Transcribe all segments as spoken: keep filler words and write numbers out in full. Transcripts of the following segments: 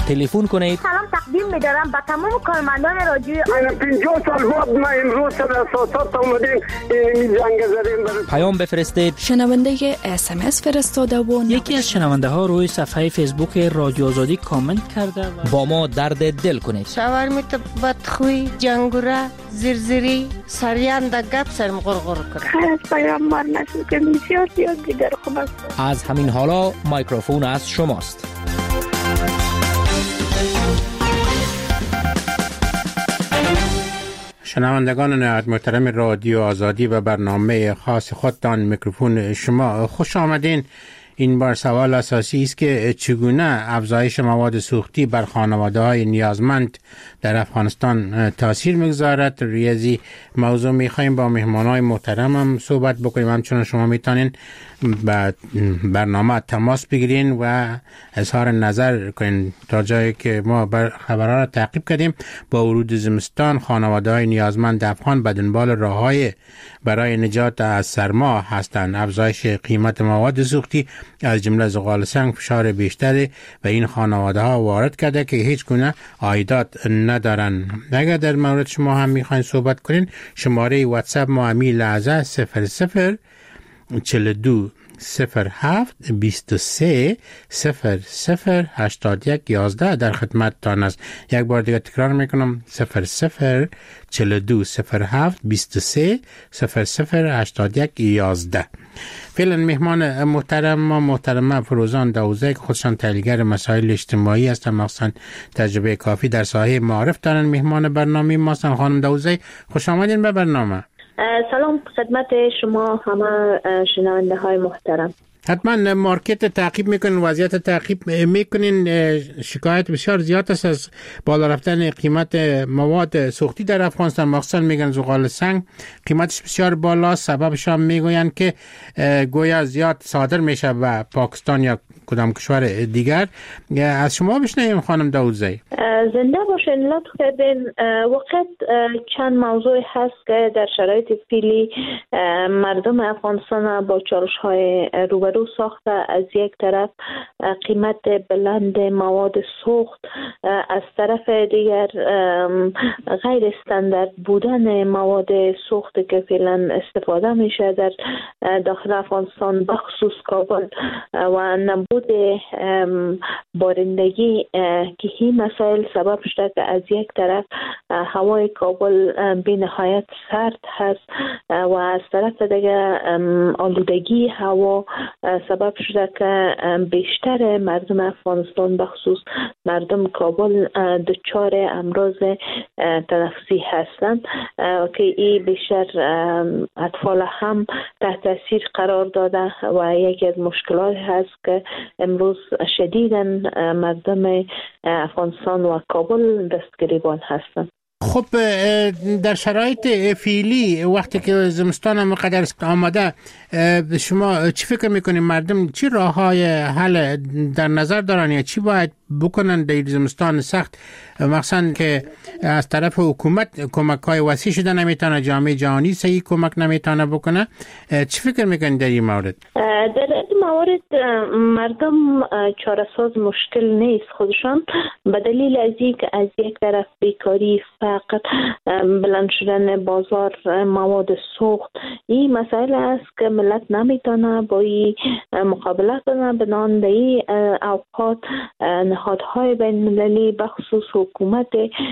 تلفن کنید. سلام تقدیم می‌دارم به تمام کارمندان رادیو. من پنجاه سال بعد ما امروز سر اساسات اومدیم این جنگ زدیم. پیام بفرستید. شنونده اس ام اس فرستاده و یکی از شنونده ها روی صفحه فیسبوک رادیو آزادی کامنت کرده و با ما درد دل کنید. شاورمیت بدخوی جنگوره زرزری سریان دا گپ سرم غرغر کرد. خیر از پیامبر نشون که بسیار زیاد دیگر خوب است. از همین حالا میکروفون از شماست. شنوندگان نهایت محترم رادیو آزادی و برنامه خاص خودتان میکروفون شما خوش آمدین. این بار سوال اساسی است که چگونه افزایش مواد سوختی بر خانواده‌های نیازمند در افغانستان تاثیر میگذارد. ریاضی موضوع میخوایم با مهمانای محترمم صحبت بکنیم. همچنان شما میتونین با برنامه تماس بگیرین و اظهار نظر کنین. تا جایی که ما بر خبرها را تعقیب کردیم، با ورود زمستان خانواده‌های نیازمند افغان به دنبال راه‌های برای نجات از سرما هستند. افزایش قیمت مواد سوختی از جمله زغال سنگ فشار بیشتری و این خانواده ها وارد کرده که هیچ گونه عایدات ندارن. اگر در مورد شما هم میخواین صحبت کنین، شماره واتساپ ما همین لحظه صفر صفر چهل و دو صفر هفت بیست و سه صفر صفر هشتاد و یک یازده در خدمت تان است. یک بار دیگه تکرار میکنم، صفر صفر چهل و دو صفر هفت بیست و سه صفر صفر هشتاد و یک یازده. فعلا مهمان محترم ما محترمه فروزان داوزه که خودشان تحلیلگر مسائل اجتماعی هستند، مخصوصا تجربه کافی در ساحه معارف دارن. مهمان برنامه ما هستند. خانم داوزه خوش آمدین به برنامه. سلام خدمت شما همه شنونده های محترم. حتما مارکت تعقیب میکنین، وضعیت تعقیب میکنین. شکایت بسیار زیاد است از بالا رفتن قیمت مواد سوختی در افغانستان، مخصوصا میگن زغال سنگ قیمتش بسیار بالاست. سببش هم میگوین که گویا زیاد صادر میشه به پاکستان یا کدام کشور دیگر. از شما بشنویم خانم داوودزی. زنده باشین، لطف کردین. وقت چند موضوع هست که در شرایط فعلی مردم افغانستان با چالش های روبرو ساخته. از یک طرف قیمت بلند مواد سوخت، از طرف دیگر غیر استاندارد بودن مواد سوخت که فعلا استفاده میشه در داخل افغانستان بخصوص کابل و نبود بارندگی که این مسائل سبب شده که از یک طرف هوای کابل بی نهایت سرد هست و از طرف دیگر آلودگی هوا سبب شده که بیشتر مردم افغانستان بخصوص مردم کابل دچار امراض تنفسی هستند که این بیشتر اطفال هم تحت تاثیر قرار داده و یکی از مشکلات هست که امروز شدیداً مردم افغانستان و کابل دستگریبان هستند. خب در شرایط فعلی وقتی که زمستان هم قدر آمده، شما چی فکر میکنید مردم چی راههای حل در نظر دارن یا چی باید بکنن در زمستان سخت، مخصوصا که از طرف حکومت کمک های وسیع شده نمیتونه، جامعه جهانی صحیح کمک نمیتونه بکنه؟ چی فکر میکنید در این مورد؟ در این مورد مردم چاره‌ساز مشکل نیست خودشان، به دلیل از اینکه از یک طرف بیکاری، فقر، بلند شدن بازار مواد سوخت، این مسئله است که ملت نمیتونه با این مقابله کنه. بنابراین در این اوقات نهادهای بین المللی بخصوص حکومت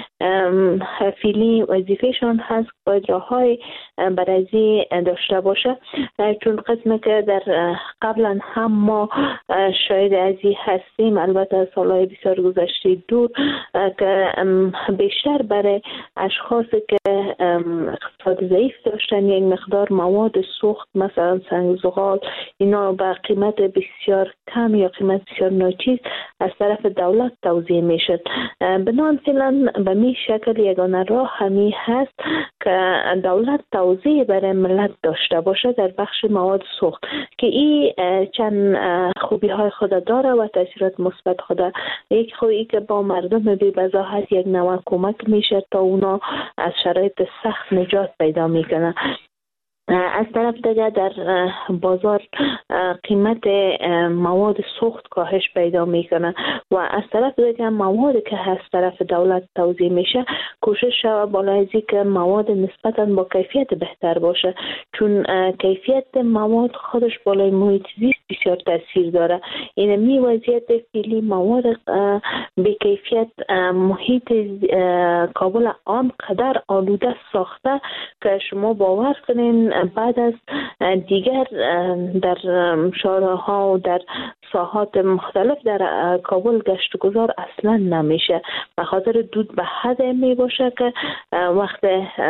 فعلی وظیفهشان هست باید راههای برازی داشته باشه، چون قسمه که در قبلا هم ما شاید از این هستیم، البته سالهای بسیار گذشته دور، که بیشتر برای اشخاصی که اقتصاد ضعیف داشتن یک مقدار مواد سوخت مثلا سنگ زغال اینا با قیمت بسیار کم یا قیمت بسیار ناچیز از طرف دولت توزیع میشد. بنابراین فعلا به می شکل یگانه راه همی هست که دولت توزیع برای ملت داشته باشه در بخش مواد سوخت که این چند خوبی های خود داره و تاثیرات مثبت خود. یک خوبی که با مردم بی وضاحت یک نوع کمک میشه تا اونا از شرایط سخت نجات پیدا میکنه. از طرف دیگر در بازار قیمت مواد سوخت کاهش پیدا میکنه و از طرف دیگر مواد که از طرف دولت توزیع میشه کوشش شود بالای از که مواد نسبتاً با کیفیت بهتر باشه، چون کیفیت مواد خودش بالای محیط زیست بسیار تاثیر داره. این می وضعیت فعلی مواد به کیفیت محیط کابل آنقدر آلوده ساخته که شما باور کنین بعد از دیگر در شهرها و در ساحات مختلف در کابل گشت گذار اصلا نمیشه، به خاطر دود به حد می باشه که وقت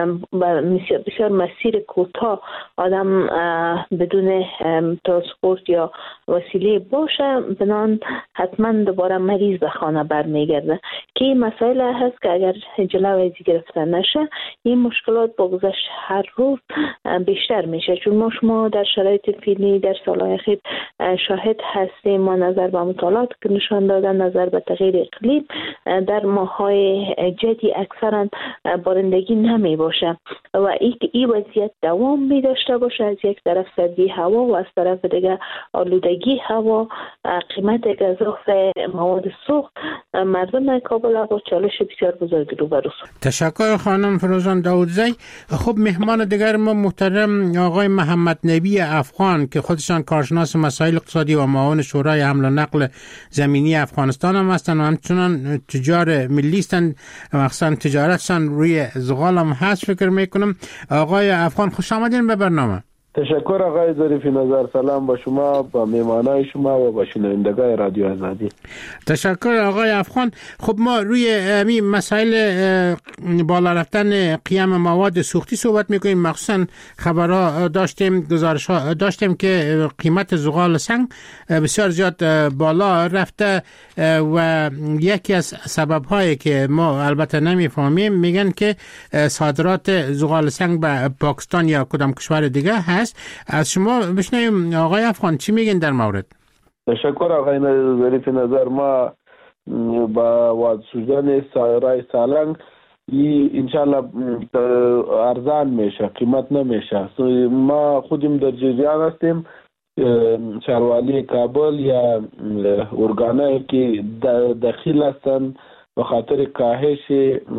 بسیار مسیر کوتاه آدم بدون ترانسپورت یا وسیله باشه بنان حتما دوباره مریض به خانه برمیگرده که این مسائل هست که اگر جلوی گرفته نشه این مشکلات با گذشت هر روز بیشتر میشه، چون ما شما در شرایط فعلی در سالهای اخیر شاهد هستیم. ما نظر به مطالعات که نشان دادن نظر به تغییر اقلیم در ماهای جدی اکثرا بارندگی نمی باشه و این این وضعیت دوام می داشته باشه، از یک طرف سردی هوا و از طرف دیگه آلودگی هوا، قیمت گزاف مواد سوخت، مردم کابل با چالش بسیار بزرگی روبرو است. تشکر خانم فروزان داودزی. خب مهمان دیگر ما محترم آقای محمد نبی افغان که خودشان کارشناس مسائل اقتصادی و معاون شورای حمل و نقل زمینی افغانستان هم هستند و همچنان تجار ملی هستند، مخصوصا تجارتشان روی زغال هم هست. فکر میکنم آقای افغان خوش آمدین به برنامه. تشکر آقای ظریفی نظر. سلام با شما، با مهمانای شما و با شنوندگان رادیو آزادی. تشکر آقای افغان. خب ما روی همین مسائل بالا رفتن قیمت مواد سوختی صحبت میکنیم، مخصوصا خبرها داشتیم، گزارش ها داشتیم که قیمت زغال سنگ بسیار زیاد بالا رفته و یکی از سبب هایی که ما البته نمیفهمیم میگن که صادرات زغال سنگ به پاکستان یا کدام کشور دیگه هست. از شما بشنویم آقای افغان چی میگن در مورد؟ تشکر آقای ظریفی نظر. ما با واد سوزن رای سالنگ انشالله ارزان میشه، قیمت نمیشه. ما خودیم در جریان هستیم، شهروالی کابل یا ارگانایی که دخیل هستن به خاطر کاهش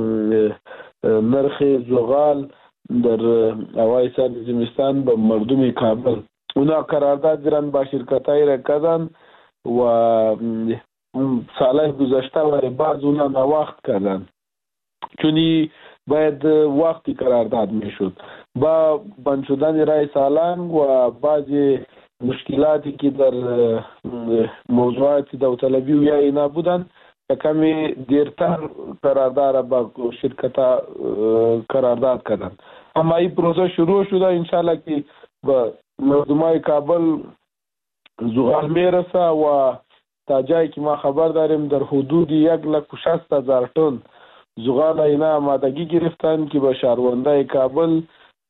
نرخ زغال در اوای سال زمستان به مردم کابل اونا قرارداد دارن با شرکتای را کردن و سالهای گذشته و بعض اونا نواخت کردن، چونی باید وقتی قرارداد میشد. با بند شدن رای سالنگ و بعضی مشکلاتی که در موضوعات داوطلبی و یا اینا بودن کمی دیرتر قرارداد با شرکتا قرارداد کردن. اما این پروسه شروع شده، انشالله که با مردمای کابل زغال میرسه و تا جایی که ما خبر داریم در حدود یک لک و شصت هزار تن زغال اینا آمادگی گرفتن که به شهروندای کابل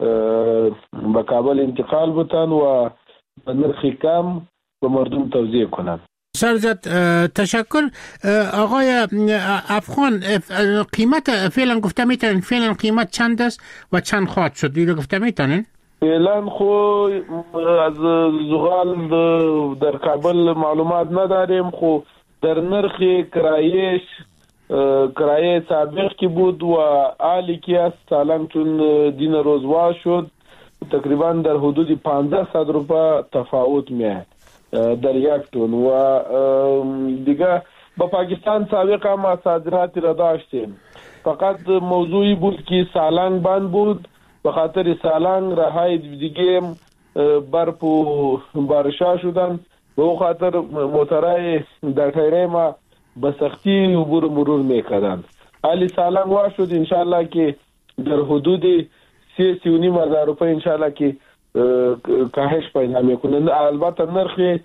به کابل انتقال بتن و به نرخ کم به مردم توزیع کنن. سرزد تشکر آقای افغان. قیمت فعلا گفته میتونین فعلا قیمت چند است و چند خواهد شد؟ دیگه گفته میتونین؟ فعلا خو از زغال در کابل معلومات نداریم، خو در نرخ کرایش کرایه سابق کی بود و عالی کی است سالنگ چون دین روزوا شد تقریبا در حدود پانزده صد روپیه تفاوت میاد در یک تن و دیگه با پاکستان سابق هم صادراتی را داشتیم، فقط موضوعی بود که سالنگ بند بود، به خاطر سالنگ راهای دیگه برف و بارشا شدن، به او خاطر موترهای در تیره ما به سختی عبور مرور میکردن. حالی سالنگ وا شد انشالله که در حدود سی سی و نیم هزار روپیه انشالله که کاهش پیدا میکنه. البته نرخ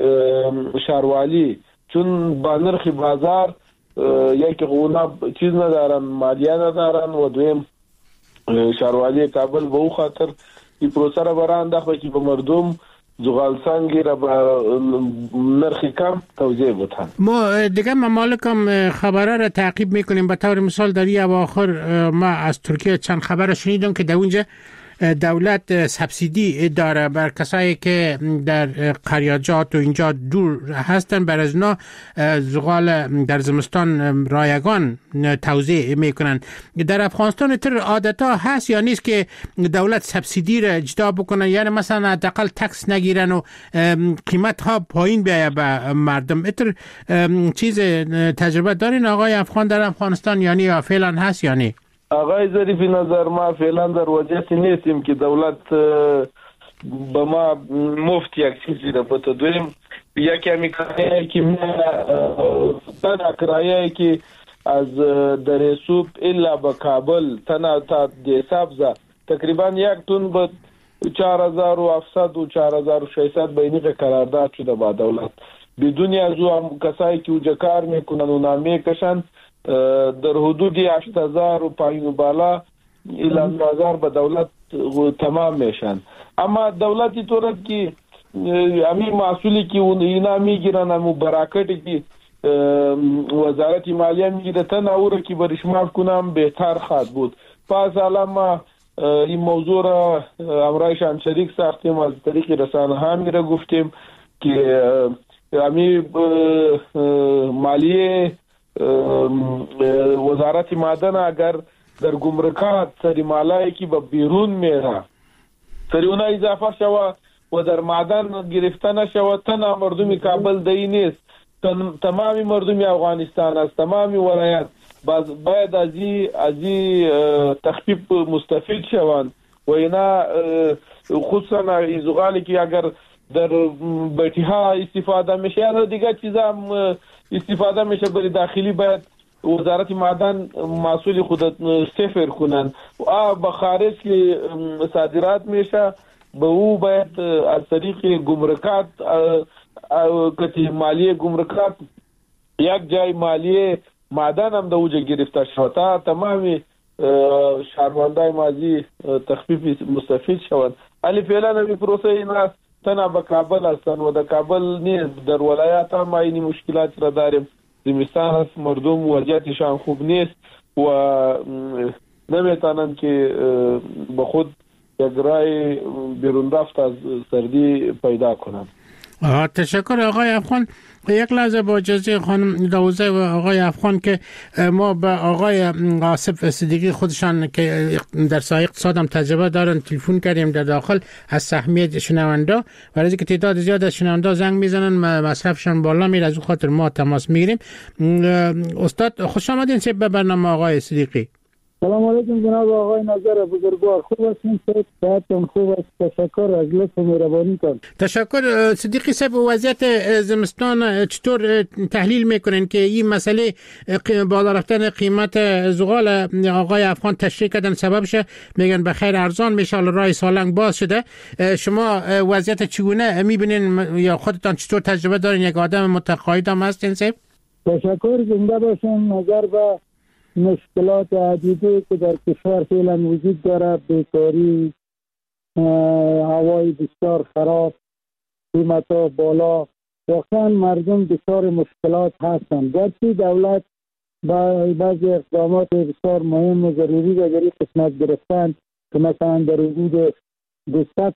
شهروالی چون با نرخ بازار یکی اونا چیز ندارن، مالیه ندارن و دویم شهروالی کابل به او خاطر این پروسه را برای انداخته که به مردم زغال سنگی را با نرخ کم توزیع بودن. ما دیگه ممالک هم خبره را تعقیب میکنیم. به طور مثال در این اواخر ما از ترکیه چند خبر شنیدم که در اونجا دولت سبسیدی داره بر کسایی که در قریاجات و اینجا دور هستن، بر از اونا زغال در زمستان رایگان توزیع میکنن. در افغانستان تر عادتا هست یا نیست که دولت سبسیدی را اجرا بکنن، یعنی مثلا حداقل تکس نگیرن و قیمت ها پایین بیاید به مردم؟ اتر چیز تجربه دارین آقای افغان در افغانستان یعنی یا فعلا هست یعنی؟ آقای ظریفی نظر ما فعلا در وضعیتی نیستیم که دولت به ما مفت یک چیزی را بده. دویم یکی همی کرایه که تنها کرایه که از در سوب الا به کابل تنها تا دی سبزه تقریبا یک تون به چهار هزار و هفتصد و چهار هزار و ششصد بینی قرارداد شده با دولت. بدون از او کسایی که اوجا کار میکنن و نامه کشن در حدود هشت هزار و پایین و بالا الا نه هزار به دولت تمام میشن. اما دولتی طورت که امی محصولی که اینا میگیرن امو براکتی که وزارت مالیه میگیره تناوره که برشمار کنم بهتر خواهد بود. پس الان این موضوع را امرایش هم شریک ساختیم، از طریق رسانه ها میره گفتیم که امی مالیه وزارت معدن اگر در گمرکات سری مالایی که به بیرون میره سری اونا اضافه شوه و در معدن گرفته نشوه، تنها مردمی کابل دی نیست، تمامی مردمی افغانستان است، تمامی ولایت باید ازی ازی تخفیف مستفید شوند و اینا خصوصا زغالی که اگر در بیتی ها استفاده میشه یا دیگه چیزا هم استفاده میشه برای داخلی باید وزارت معدن مسئول خود صفر کنن و به خارج که صادرات میشه به او باید از طریق گمرکات کتی مالیه گمرکات یک جای مالیه معدن هم در اوجه گرفته شد تا تمامی شهروندای مازی تخفیف مستفید شوند. علی فعلا نمی پروسه این است تنها به کابل هستن و در کابل نیست، در ولایات هم اینی مشکلات را داریم. زمستان هست، مردم وضعیتشان خوب نیست و نمیتونن که به خود یک رای بیرون رفت از سردی پیدا کنن. تشکر آقای افغان. یک لحظه با اجازه خانم دوزه و آقای افغان که ما به آقای آصف صدیقی خودشان که در سایه اقتصاد هم تجربه دارن تلفن کردیم در داخل از سهمیه شنونده، برای اینکه تعداد زیاد از شنونده زنگ میزنن مصرفشان بالا میره، از اون خاطر ما تماس میگیریم. استاد خوش آمدین به برنامه آقای صدیقی. سلام علیکم جناب آقای نظر بزرگوار، خوب هستین؟ صحتتون خوب است؟ تشکر از لطف و مهربانی کن. تشکر. صدیقی صاحب وضعیت زمستان چطور تحلیل میکنین که این مسئله بالا رفتن قیمت زغال آقای افغان تشریح کردن سبب شه، میگن بخیر ارزان میشه، راه سالنگ باز شده. شما وضعیت چگونه میبینین یا خودتان چطور تجربه دارین؟ یک آدم متقاعد هم هستین صاحب؟ تشکر، زنده باشین. نظر به مشکلات عدیده که در کشور فعلا وجود داره، بیکاری، هوای بسیار خراب، قیمتا بالا، واقعا مردم دچار مشکلات هستند. گرچه دولت با بعضی اقدامات بسیار مهم و ضروری را در این قسمت گرفتن که مثلا در حدود دویست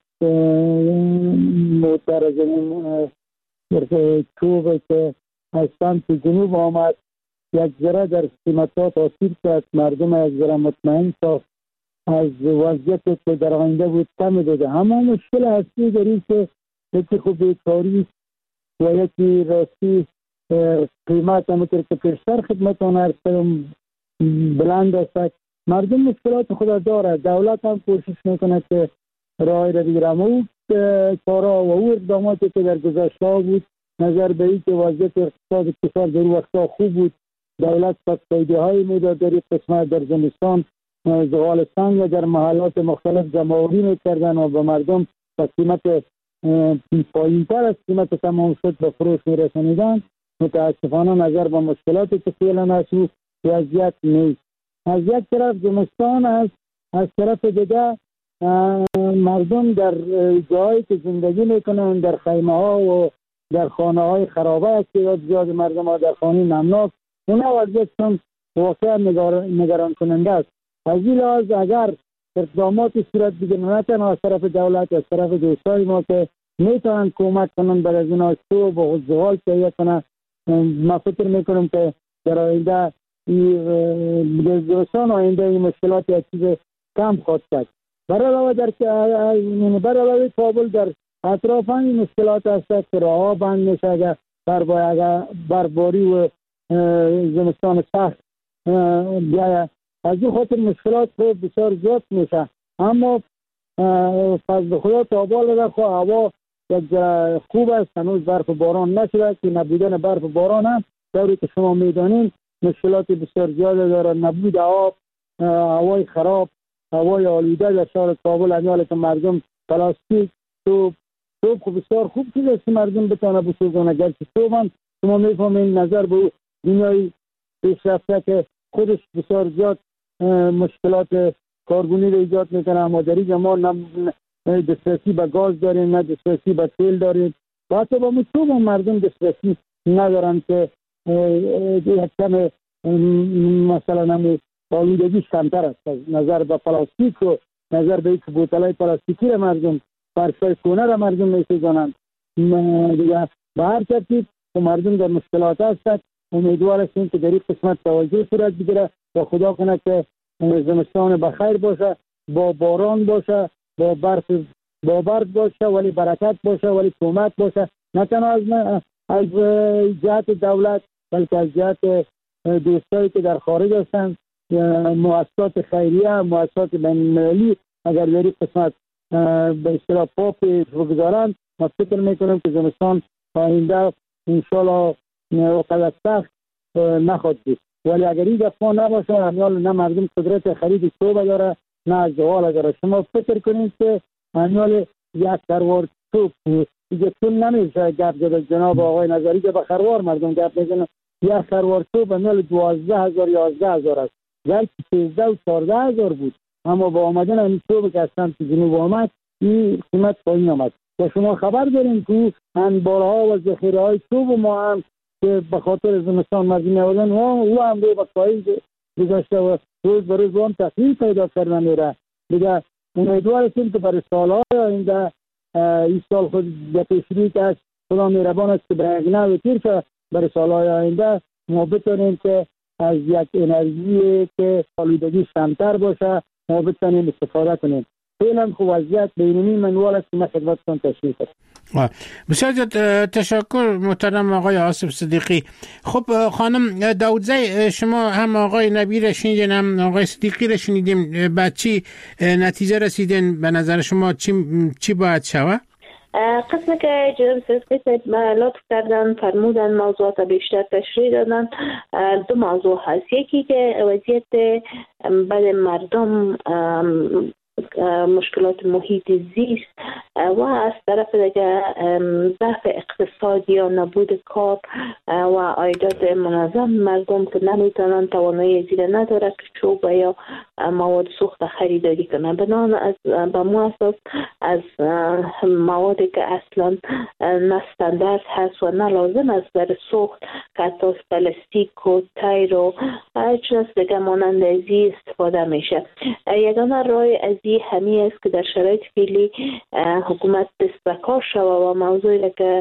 موتر از این چوب که از سمت جنوب آمد یک ذره در قیمت‌ها تاثیر کرد، مردم یک ذره مطمئن ساخت، از وضعیتی که در آینده بود کم داده. اما مشکل اصلی در این که یکی خوب بیکاری و یکی راستی قیمت همونطور که پیشتر خدمتتان عرض کردم بلند است. مردم مشکلات خود داره، دولت هم کوشش میکنه که راه را بگیره. او کارا و او اقداماتی که در گذشته بود نظر به این که وضعیت اقتصاد کشور در وقتا خوب بود، دولت سبسیدی های میداد در این قسمت. در زمستان زغال سنگ در محلات مختلف جمع‌آوری میکردن و به مردم با قیمت پایین‌تر از قیمت تمام شد به فروش میرسانیدن. متاسفانه نظر به مشکلاتی که فعلا هست وضعیت نیست. از یک طرف زمستان است، از طرف دیگه مردم در جایی که زندگی میکنن در خیمه ها و در خانه های خرابه است که زیاد مردم ها در خانه نمناک، اونا وضعیتشون واقعا نگران کننده است. از این لحاظ اگر اقدامات صورت بگیره، نه تنها از طرف دولت، از طرف دوستای ما که میتونن کمک کنن برای از اینا تو با زغال تهیه کنن. ما فکر میکنم که در آینده دوستان آینده این مشکلات یک چیز کم خواهد کرد. برای علاوه در برای علاوه کابل در اطراف این مشکلات هست که راه بند میشه اگر برباری و زمستان سخت بیاید. از این خاطر مشکلات بسیار زیاد میشه. اما فضل خدا تابال رخ و هوا یک خوب است، هنوز برف باران نشده که نبودن برف باران هم طوری که شما میدانین مشکلات بسیار زیاد داره. نبود آب، هوای خراب، هوای آلوده در شهر کابل، امیاله که مردم پلاستیک توپ توپ خوب بسیار خوب چیز است که مردم بتونه بسوزونه. گرچه توپ هم شما میفهمین نظر به دنیای پیشرفته که خودش بسیار زیاد مشکلات کاربونی رو ایجاد میکنه. اما در اینجا ما نه دسترسی به گاز داریم، نه دسترسی به تیل داریم، و حتی با توپ هم مردم دسترسی ندارن که یک کم مثلا همین آلودگیش کمتر است. نظر به پلاستیک و نظر به اینکه بوتلای پلاستیکی را مردم فرشای کونه را مردم میسوزانند دیگه. به هر ترتیب مردم در مشکلات هستند. امیدوار هستیم که در این قسمت توجه صورت بگیره و خدا کنه که زمستان بخیر باشه، با باران باشه، با برف با برف باشه، ولی برکت باشه، ولی کمک باشه، نه تنها از از جهت دولت بلکه از جهت دوستایی که در خارج هستند، مؤسسات خیریه، مؤسسات بین‌المللی اگر در این قسمت به اصطلاح پا پیش بگذارند، ما فکر میکنم که زمستان آینده انشالله وقت سخت نخواهد بود. ولی اگر این دفعه نباشه، امیال نه مردم قدرت خرید توبه داره نه از زغال داره. شما فکر کنید که امیال یک خروار توپ دیگه طول نمیشه گپ زد جناب آقای نظری که به خروار مردم گپ میزنن. یک خروار توپ امیال دوازده هزار یازده هزار است، گرچه سیزده و چارده هزار بود، اما با آمدن این توپ که از سمت جنوب آمد این قیمت پایین آمد. و شما خبر دارین که انبارها و ذخیره های توپ ما هم که به خاطر زمستان مردم می‌آوردن او هم روی بقایی گذاشته و روز به روز هم تغییر پیدا کردن میره دیگه. امیدوار هستیم که برای سالهای آینده این سال خود به پیشروی که از خدا مهربان است که به یک نوع تیر که برای سالهای آینده ما بتونیم که از یک انرژی که آلودگی کمتر باشه ما بتونیم استفاده کنیم. فعلا خب وضعیت بینونی منوال است که من خدمتتون تشریح کنم. بسیار تشکر محترم آقای آصف صدیقی. خب خانم داودزی، شما هم آقای نبی را شنیدین هم آقای صدیقی را شنیدیم، بعد چی نتیجه رسیدین؟ به نظر شما چی چی باید شود؟ قسمی که جناب صدیقی لطف کردن فرمودن موضوعات بیشتر تشریح دادن. دو موضوع هست، یکی که وضعیت بعد مردم مشکلات محیط زیست و از طرف دیگه ضعف اقتصادی یا نبود کار و عایدات منظم مردم که نمیتونن توانایی زیر نداره که چوب یا مواد سوخت خریداری کنن. بنان از به مو اساس از موادی که اصلا نه استاندارد هست و نه لازم است در سوخت که حتی پلاستیک و تیر و چیز دیگه مانند ازی استفاده میشه. یگانه راه از همی است که در شرایط فعلی حکومت دست به کار شود و موضوعی که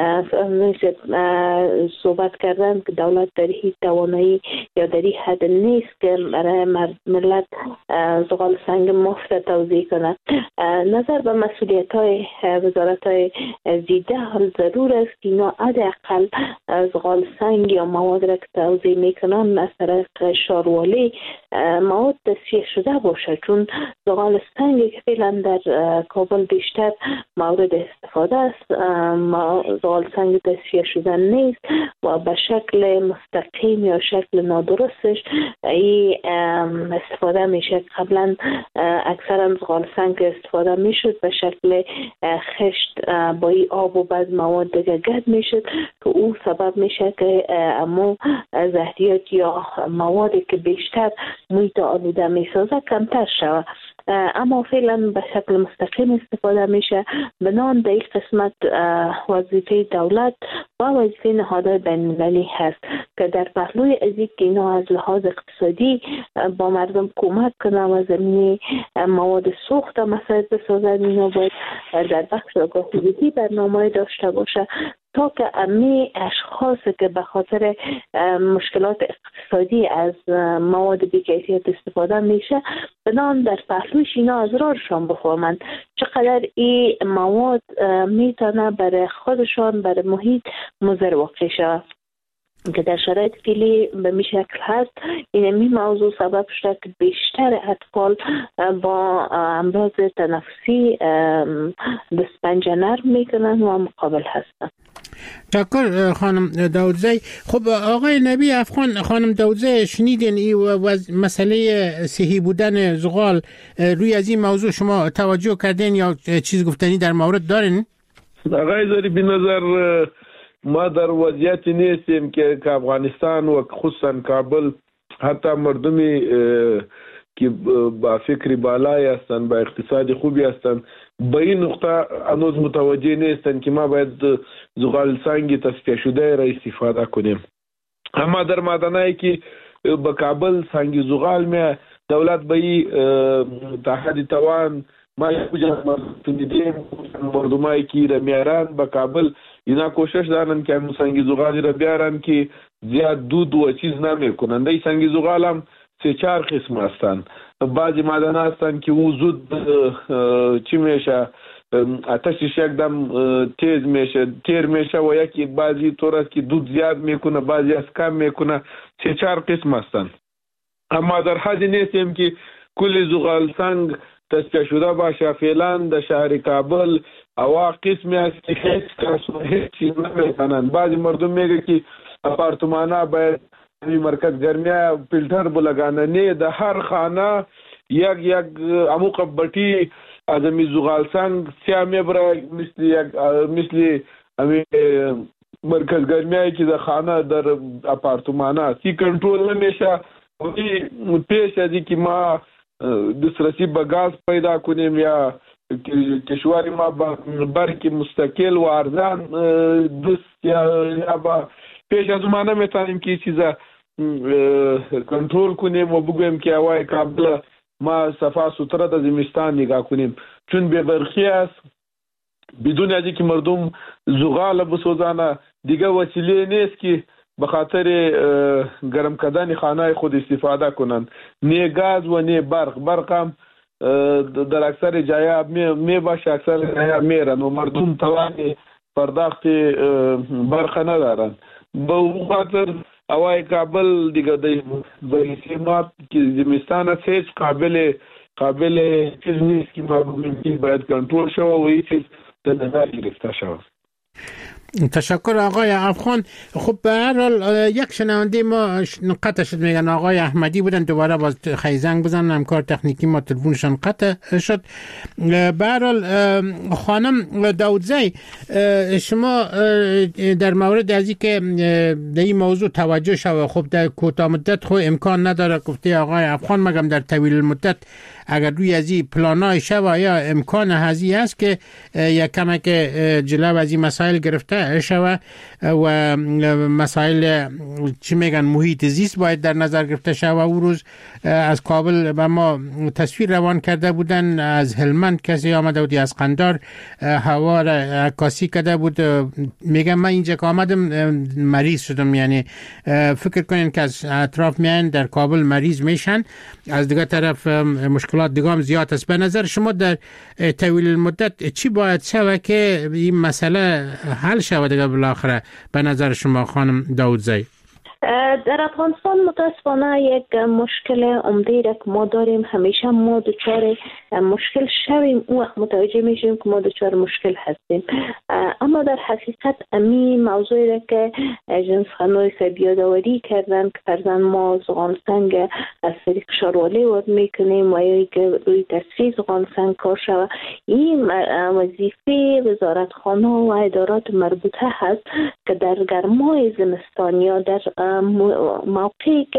صحبت کردن که دولت در هیچ توانایی یا در این حد نیست که برای ملت زغال سنگ مفت توزیع کنه. نظر به مسئولیت های وزارت های زیده حال ضرور است که اینا حداقل زغال سنگ یا مواد را که توزیع میکنن از طریق شاروالی مواد تصفیه شده باشه، چون زغال سنگی که فعلا در کابل بیشتر مورد استفاده است زغال سنگ تصفیه شده نیست و به شکل مستقیم یا شکل نادرستش ای استفاده میشه. قبلا اکثرا زغال سنگ استفاده میشد به شکل خشت با ای آب و بعد مواد دیگه گرد میشد که او سبب میشه که اما زهریات یا موادی که بیشتر محیط آلوده میسازه کمتر شود. اما فعلا به شکل مستقیم استفاده میشه. بنان در این قسمت وظیفه دولت و وظیفه نهادهای بین‌المللی هست که در پهلوی از این که اینا از لحاظ اقتصادی با مردم کمک کنن و زمینه مواد سوخت مساعد بسازن، اینا باید در بخش آگاه حدودی برنامه داشته باشه تا که امی اشخاص که به خاطر مشکلات اقتصادی از مواد بی‌کیفیت استفاده میشه بدان در پهلوش اینا از رارشان بفهمند چقدر این مواد میتونه برای خودشان برای محیط مضر واقع شود که در شرایط فعلی به می شکل هست. این می موضوع سبب شده که بیشتر اطفال با امراض تنفسی دستپنجه نرم میکنن و مقابل هستن. تشکر خانم داودزی. خب آقای نبی افغان، خانم داودزی شنیدین ای و مسئله صحی بودن زغال، روی از این موضوع شما توجه کردین یا چیز گفتنی در مورد دارین؟ آقای زاری به نظر ما در وضعیتی نیستیم که افغانستان و خصوصا کابل حتی مردمی که با فکری بالایی هستند، با اقتصادی خوبی هستند، به این نقطه هنوز متوجه نیستند که ما باید زغال سنگ تصفیه شده را استفاده کنیم. اما در مادنایی که به کابل سنگ زغال می دولت به این تا حد توان ما یوجد مردم مردمایی که را میارن به کابل اینا کوشش دارن که سنگ زغال را بیارن که زیاد دود و چیز نمیکنن. دی سنگ زغال هم سه چهار قسم هستن. بعضی معدن هستن که او زود چی میشه آتشش یکدم تیز میشه تیر میشه و یکی بعضی طور است که دود زیاد میکنه، بعضی از کم میکنه. سه چهار قسم هستن. اما در حدی نیستیم که کل زغال سنگ تصفیه شده باشه. فعلا در شهر کابل اوا قسمی است که هیچ کس و هیچ چیز نمیتونن. بعضی مردم میگه که اپارتمانا باید این مرکز گرمی فیلتر بلگانه، نه در هر خانه یک یک اموق بطی از امی زغال سنگ سیاه میبره مثل یک مثل امی مرکز گرمی که در خانه در اپارتمانا سی کنترول نمیشه. پیش از که ما دسترسی به گاز پیدا کنیم یا کشوری ما برق مستقل و ارزان دست یا با پیش از ما نمیتونیم که چیزا کنترل کنیم و بگویم که هوای کابل ما صفا سوتره در زمستان نگاه کنیم، چون به برخی است بدون از اینکه مردم زغال بسوزانه دیگه وسیله نیست که به خاطر گرم کردن خانه خود استفاده کنن. نه گاز و نه برق. برق هم در اکثر جایا می, می باشه، اکثر جایا میرن و مردم توان پرداخت برق ندارن. به اون خاطر هوای کابل دیگه در سیمات که زمستان است هیچ قابل قابل چیز نیست که ما بگویم که باید کنترل شود و این چیز در نظر گرفته شود. تشکر آقای افغان. خب به هر حال یک شنونده ما قطع شد، میگن آقای احمدی بودن، دوباره باز خیزنگ بزنن، همکار تکنیکی ما تلفنشان قطع شد. به هر حال خانم داودزی، شما در مورد از اینکه در این موضوع توجه شود، خب در کوتاه مدت خو امکان نداره، گفته آقای افغان، مگم در طویل المدت اگر روی از این پلانای شود یا امکان هزی است که یک کمک جلو از این مسائل گرفته شود و مسائل چی میگن محیط زیست باید در نظر گرفته شود. او روز از کابل به ما تصویر روان کرده بودن، از هلمند کسی آمده بودی، از قندار هوا را عکاسی کرده بود. میگم من اینجا که آمدم مریض شدم، یعنی فکر کنین که از اطراف میان در کابل مریض میشن، از دیگه طرف مشکلات دیگه هم زیاد است. به نظر شما در طویل المدت چی باید شود که این مسئله حل شود دیگه بالاخره به نظر شما خانم داودزی؟ در افغانستان متاسفانه یک مشکل عمده را که ما داریم، همیشه ما دچار مشکل شویم اون وقت متوجه میشیم که ما دچار مشکل هستیم. اما در حقیقت امی موضوعی را که جنس خانوی بیاداوری کردن که فرزن ما زغال سنگ از طریق شاروالی وارد میکنیم و یا که روی تصفیه زغال سنگ کار شود، این وظیفه وزارت خانه و ادارات مربوطه هست که در گرمای زمستان یا در موقعی که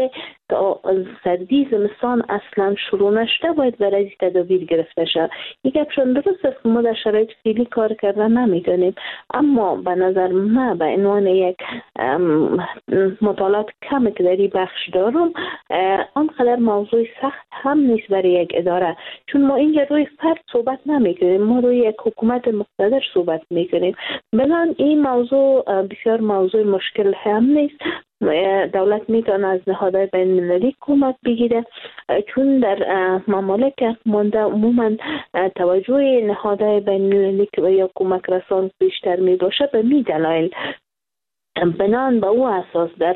تا سردی زمستان اصلا شروع نشده باید برای این تدابیر گرفته شد. یک گپشون درست است که ما در شرایط فعلی کار کردن نمیتونیم، اما به نظر من به عنوان یک مطالعات کمی که در این بخش دارم، آنقدر موضوع سخت هم نیست برای یک اداره، چون ما اینجا روی فرد صحبت نمیکنیم، ما روی یک حکومت مقتدر صحبت میکنیم. بنابراین این موضوع بسیار موضوع مشکل هم نیست. دولت میتونه از نهادهای بین المللی کمک بگیره، چون در ممالک مانده عموما توجه نهادهای بین المللی که یا کمک رسان بیشتر می باشه به می دلایل. بنان به او اساس در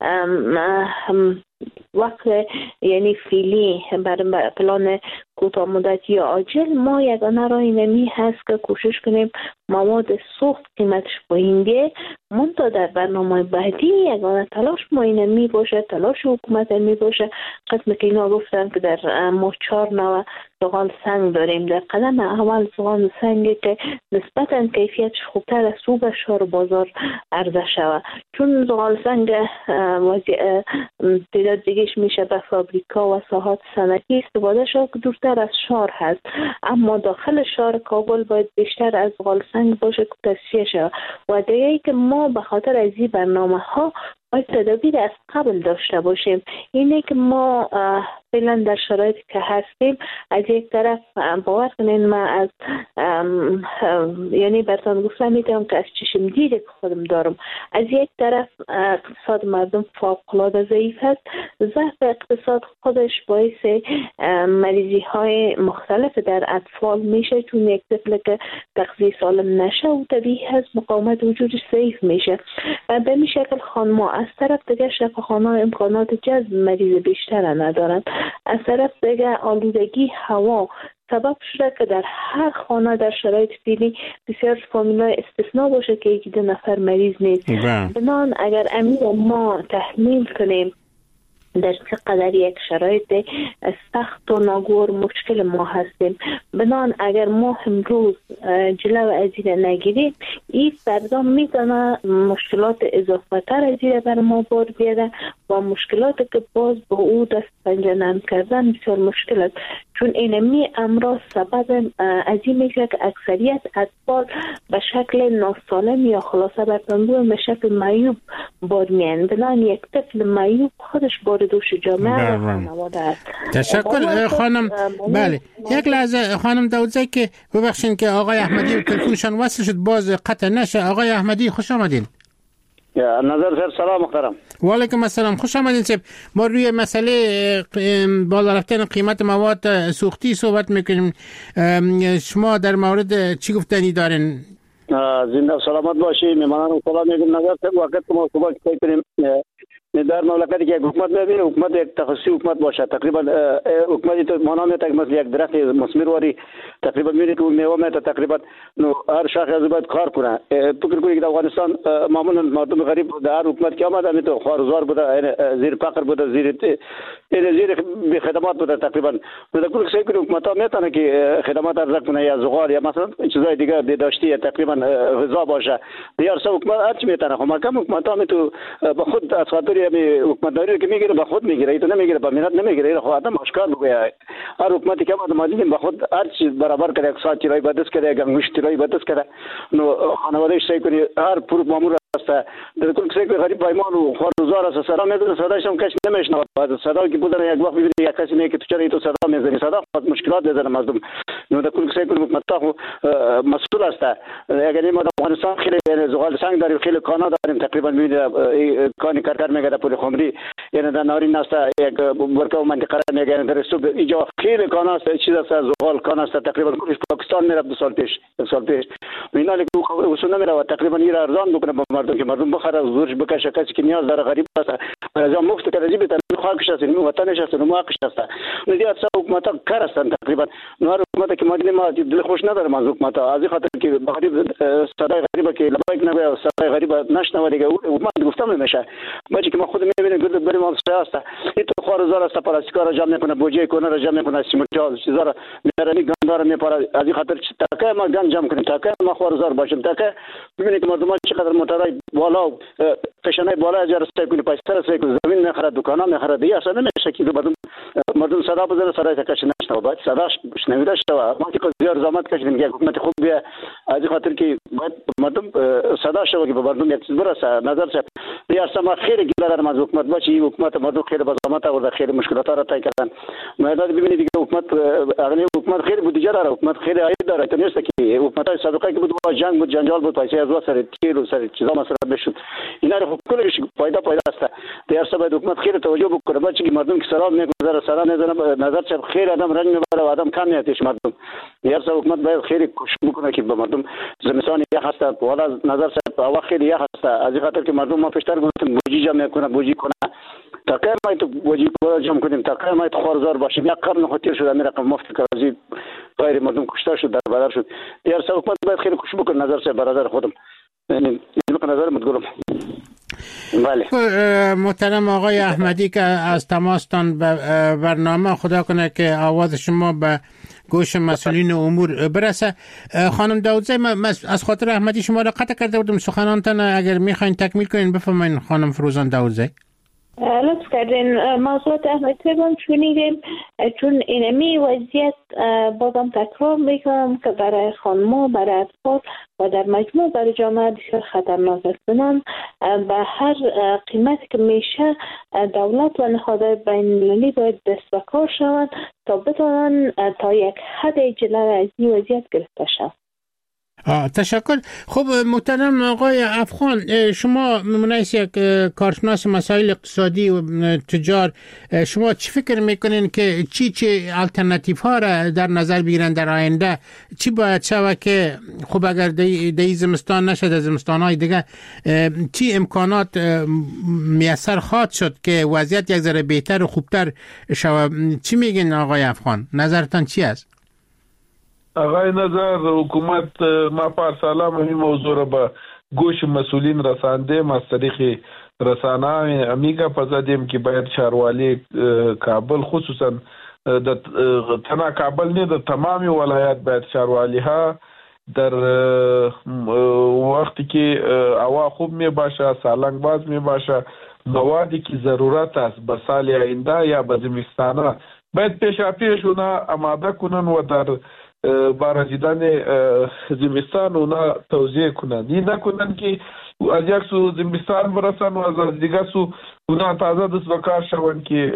وقت یعنی فعلی بر پلان کوتاه مدتی یا عاجل ما یگانه راه اینمی هست که کوشش کنیم مواد سوخت قیمتش پایین بیه. منتها در برنامه بعدی یگانه تلاش ما اینمی باشه، تلاش حکومت می باشه. قسم که اینا گفتن که در ما چهار نوع زغال سنگ داریم. در قدم اول زغال سنگی که نسبتا کیفیتش خوبتر از او به شار بازار عرضه شود، چون زغال سنگ تعداد دیگهش میشه به فابریکا و ساحات صنعتی استفاده شد که دورتر از شهر هست، اما داخل شهر کابل باید بیشتر از زغال سنگ باشه که تصفیه شود. و دیگه ای که ما به خاطر از این برنامه ها باید تدابیر از قبل داشته باشیم. اینه که ما فعلا در شرایطی که هستیم، از یک طرف باور کنین من از یعنی براتون گفتم میتونم که از چشم دیده که خودم دارم، از یک طرف اقتصاد مردم فوق‌العاده ضعیف هست. ضعف اقتصاد خودش باعث مریضی های مختلف در اطفال میشه، چون یک طفل که تغذیه سالم نشه و طبیعی هست مقاومت وجودش ضعیف میشه. به این شکل خانم از طرف دیگه شفاخانه امکانات جذب مریض بیشتر ندارند. از طرف دیگه آلودگی هوا سبب شده که در هر خانه در شرایط فعلی بسیار فامیل‌های استثناء باشه که یکی دو نفر مریض نیست. بنان اگر امیر ما تحلیل کنیم در چقدر یک شرایط سخت و ناگوار مشکل ما هستیم، بنان اگر ما امروز جلو از این نگیریم، این فردا میتونه مشکلات اضافه تر از این بر ما بار بیاره و مشکلات که باز با او دست پنجه نرم کردن بسیار مشکل است، چون اینمی امراض سبب از این میشه که اکثریت اطفال به شکل ناسالم یا خلاصه برطانبو به شکل معیوب بار میان. بنان یک طفل معیوب خودش بار دوش جامعه و خانواده است. تشکر خانم. بله یک لحظه خانم داودزی که ببخشین که آقای احمدی تلفنشان وصل شد باز قطع نشه. آقای احمدی خوش آمدین. نظر سر سلام محترم. و علیکم السلام، خوش آمدین صاحب. ما روی مسئله بالا رفتن قیمت مواد سوختی صحبت میکنیم. شما در مورد چی گفتنی دارین؟ زنده و سلامت باشی. میمانان سلام میگم. نظر سر وقت ما صحبت کنیم در مملکتی که حکومت میبینه، حکومت یک تخصصی حکومت باشه. تقریبا حکومتی تو مانامه تا مثل یک درخت مسمرواری تقریبا میبینی که میوه میته تقریبا نو هر شاخ از باید کار کنه. فکر کنید که افغانستان معمولا مردم غریب در هر حکومت که آمده می تو خارزار بوده، زیر فقر بوده، زیر این زیر بی خدمات بوده تقریبا. در کل سعی کنیم حکومت ها میتونه که خدمات ارزش کنه یا زغال یا مثلا چیزای دیگه داشتی تقریبا غذا باشه. دیار سه حکومت هر چی میتونه. خب کم حکومت ها می تو به خود از خاطر می حکومتداری که میگیره به خود میگیره، تو نمیگیره به ملت نمیگیره. خب آدم اشکار بگه هر حکومتی که ما مالی به خود هر چیز برابر کنه، اقتصاد چرای بدس کنه، گنگوشت چرای بدس کنه، نو خانواده‌اش سعی کنه هر پور مامور است. در کل سعی کنه غریب پایمان و خارزار است. صدا میزنه، صداش هم کش نمیشنوه. صدا که بودن یک وقت میبینی یک کسی میگه که تو چرا تو صدا میزنی، صدا خود مشکلات میزنه مردم. نو در کل سعی کنه حکومت مسئول است. اگر ما در افغانستان خیلی زغال سنگ داریم، خیلی کانا داریم، تقریبا میبینید کانی کار میگه در پول خمری، یعنی در نارین است یک ورکا منطقه میگه در سوب اینجا خیلی کانا است، چیز است زغال کانا است. تقریبا کلش پاکستان میره دو سال پیش یک سال پیش اینا که اصول نمیره تقریبا این ارزان بکنه به مردم که مردم بخره زورش بکشه. کسی که نیاز داره غریب است از مفت که رجیب تن خاکش است، نو وطنش است، نو حقش است. ندیات حکومت کار است تقریبا. نو حکومت که مدین ما دل خوش ندارم از حکومت از خاطر که غریب صدای غریب که لبیک نگه صدای غریب نشنوه دیگه حکومت گفتم نمیشه بچه که ما خود میبینیم گرد بریم ما سیاست این تو خوارزار است پلاستیکا را جمع میکنه بوجه کنه را جمع میکنه سیمنت چیزا را میارنی گندار میپاره از خاطر تاکه ما گند جمع کنیم تاکه ما خوارزار باشیم تاکه ببینید که مردم چقدر موتورای بالا کشنای بالا از راسته کنه پیسر سه کنه زمین میخره دکانا میخره دیگه اصلا نمیشه که مردم مردم صدا بزنه صدای تکش نشنوه باید صداش شنویده شوه ما که زیاد زحمت کشیدیم که حکومت خوب بیه از خاطر که باید مردم صدا شوه که به مردم یک چیز برسه نظر شد یا سما خیلی گله دارم از حکومت باشه حکومت مردم خیلی با زحمت آورده خیلی مشکلات را طی کردن مردم ببینید دیگه حکومت اغلب حکومت خیلی بودجه داره حکومت خیلی عاید داره تو نیست که حکومتای سابقه که بود جنگ بود جنجال بود پیسه از واسه سر تیر و سر چیزا مصرف بشد اینا رو کلش فایده پیدا است در سبب حکومت خیلی توجه بکنه بچه که مردم که سراب میگذاره سرا نزنه نظر چه خیلی آدم رنج میبره و آدم کم میاتش مردم در سبب حکومت باید خیلی کوشش بکنه که به مردم زمستان یخ هست والا نظر چه هوا خیلی یخ هست از خاطر که مردم ما پیشتر گفتیم بوجی جمع کنه بوجی کنه تا که ما تو بوجی جمع کنیم تا که ما تو خوارزار باشیم یک قرن خاطر شد امیر رقم مفت کازی غیر مردم کشته شد در بدر شد در سبب حکومت باید خیلی کوشش بکنه نظر چه برادر خودم یعنی این نظر متگرم بله محترم آقای احمدی که از تماستان به برنامه خدا کنه که آواز شما به گوش مسئولین امور برسه. خانم داودزی از خاطر احمدی شما را قطع کرده بودم سخنانتان اگر میخواین تکمیل کنین بفرمایین خانم فروزان داودزی. لطف کردین موضوعات احمد تبان چونیدیم چون اینمی وضعیت بازم تکرار میکنم که برای خانم‌ها برای اطفال و در مجموع برای جامعه بسیار خطرناک است. بنان به هر قیمتی که میشه دولت و نهادهای بین‌المللی باید دست به کار شوند تا بتوانند تا یک حد جلوی از این وضعیت گرفته شود. آه تشکر. خب محترم آقای افغان شما منیس یک کارشناس مسائل اقتصادی و تجار شما چی فکر میکنین که چی چی الटरनेटिव ها را در نظر بگیرن در آینده چی باید شود که خب اگر دی, دی زمستان نشد زمستان های دیگه چی امکانات میسر خواهد شد که وضعیت یک ذره بهتر و خوبتر شود چی میگین آقای افغان نظرتان چی است؟ آقای نظر حکومت ما پارسالا این موضوع را به گوش مسئولین رساندیم از طریق رسانه امیگا پزدیم که باید شهروالی کابل خصوصا در تنها کابل نه در تمامی ولایات باید شهروالی ها در وقتی که هوا خوب می باشه سالنگ باز می باشه موادی که ضرورت است به سال آینده یا به زمستانه باید پیشا پیش اونا آماده کنن و در برای رسیدن زمستان اونا توزیع کنن این نکنن که از یک سو زمستان برسن و از دیگر سو اونا تازه دست بکار شون که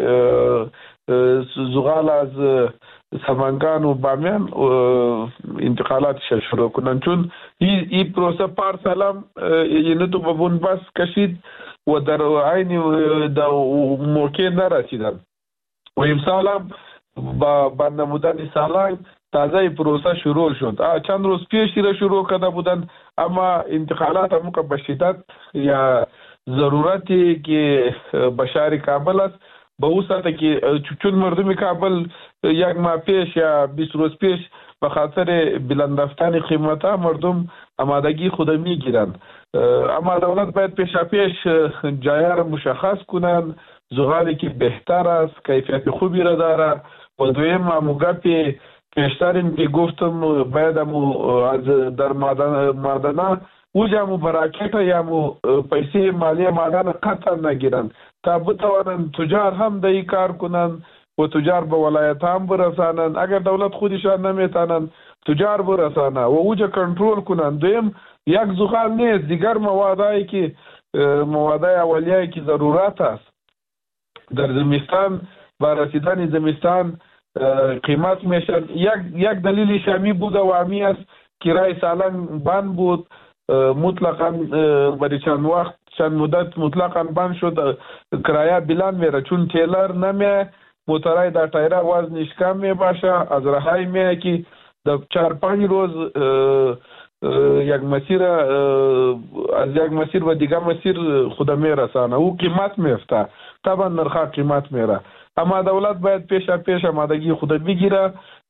زغال از سمنگان و بامیان انتقالات شروع کنن چون این پروسه پارسالم یعنی تو ببون بس کشید و در عین در موقع نرسیدن و امسال هم با برنمودن سالنگ تازه پروسه شروع شد چند روز پیش را شروع کرده بودن اما انتقالات هم که به شدت یا ضرورتی که به شهر کابل است به او سطح که چون مردم کابل یک ماه پیش یا بیست روز پیش به خاطر بلند رفتن قیمت ها مردم آمادگی خود میگیرن اما دولت باید پیشا پیش جای را مشخص کنن زغالی که بهتر است کیفیت خوبی را داره و دویم موقعی پیشترین که گفتم باید امو از در معدنه اوجامو براکت یا مو پیسه مالی معدن قطع نگیرن تا بتوانن تجار هم دایی کار کنن و تجار به ولایت هم برسانن اگر دولت خودشان نمیتانن تجار برسانن و اوجا کنترل کنن دویم یک زغال نیست دیگر موادایی که موادای اولیه‌ای که ضرورت است در زمستان با رسیدن زمستان قیمت میشن یک یک دلیل شامی بود و عمی است کرای سالنگ بند بود مطلقاً برای چند وقت چند مدت مطلقاً بند شد کرایه بلند میره چون تیلر نمیه موترای در تایره وزنش کم می باشه از رهای میه که در چهار پنج روز یک مسیر از یک مسیر و دیگه مسیر خود میرسانه او قیمت میفته طبعا نرخ قیمت میره اما دولت باید پیشا پیش آمادگی خود بگیره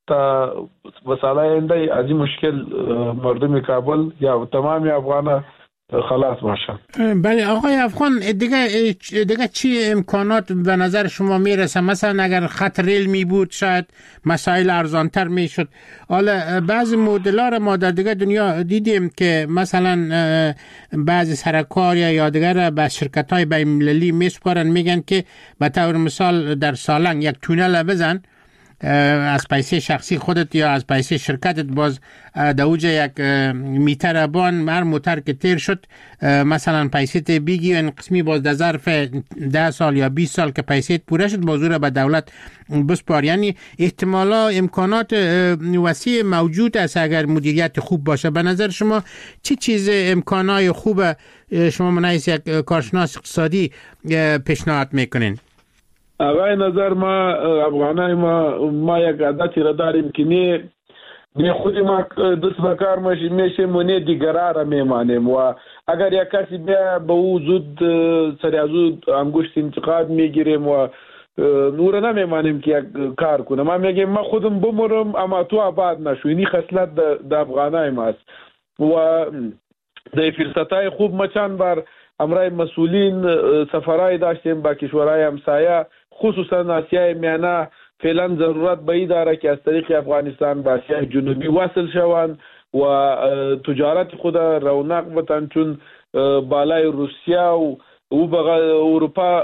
تا مسئله اینده از این مشکل مردم کابل یا تمام افغان خلاص باشن. بله آقای افغان، دیگه دیگه چی امکانات به نظر شما میرسه؟ مثلا اگر خط ریل می بود شاید مسائل ارزانتر میشد. حالا بعضی مدل‌ها را ما در دیگه دنیا دیدیم که مثلا بعضی سرکار یا یادگار به شرکت‌های بین‌المللی میسپارن، میگن که به طور مثال در سالنگ یک تونل بزن از پیسه شخصی خودت یا از پیسه شرکتت، باز دوجه یک میتر بان هر موتر که تیر شد مثلا پیسه ت بیگی و این قسمی باز در ظرف ده سال یا بیست سال که پیسه پوره شد بازو را به دولت بسپار. یعنی احتمالا امکانات وسیع موجود است اگر مدیریت خوب باشه. به نظر شما چی چیز امکانات خوب شما منایس یک کارشناس اقتصادی پیشنهاد میکنین؟ آقای نظر ما افغانای ما ما یک عادتی را داریم که نه نه خود ما دست به کار میشیم و نه دیگران را میمانیم و اگر یک کسی بیا به او زود سری از او انگشت انتقاد میگیریم و نور نمیمانیم که یک کار کنه. ما میگیم ما خودم بمرم اما تو آباد نشو. اینی خصلت د افغانای ماست و د فرصتای خوب ما چند بار امرای مسئولین سفرهای داشتیم با کشورهای همسایه خصوصا آسیای میانه. فعلا ضرورت به این داره که از طریق افغانستان به آسیای جنوبی وصل شوند و تجارت خود رونق بتن، چون بالای روسیه و او بغل اروپا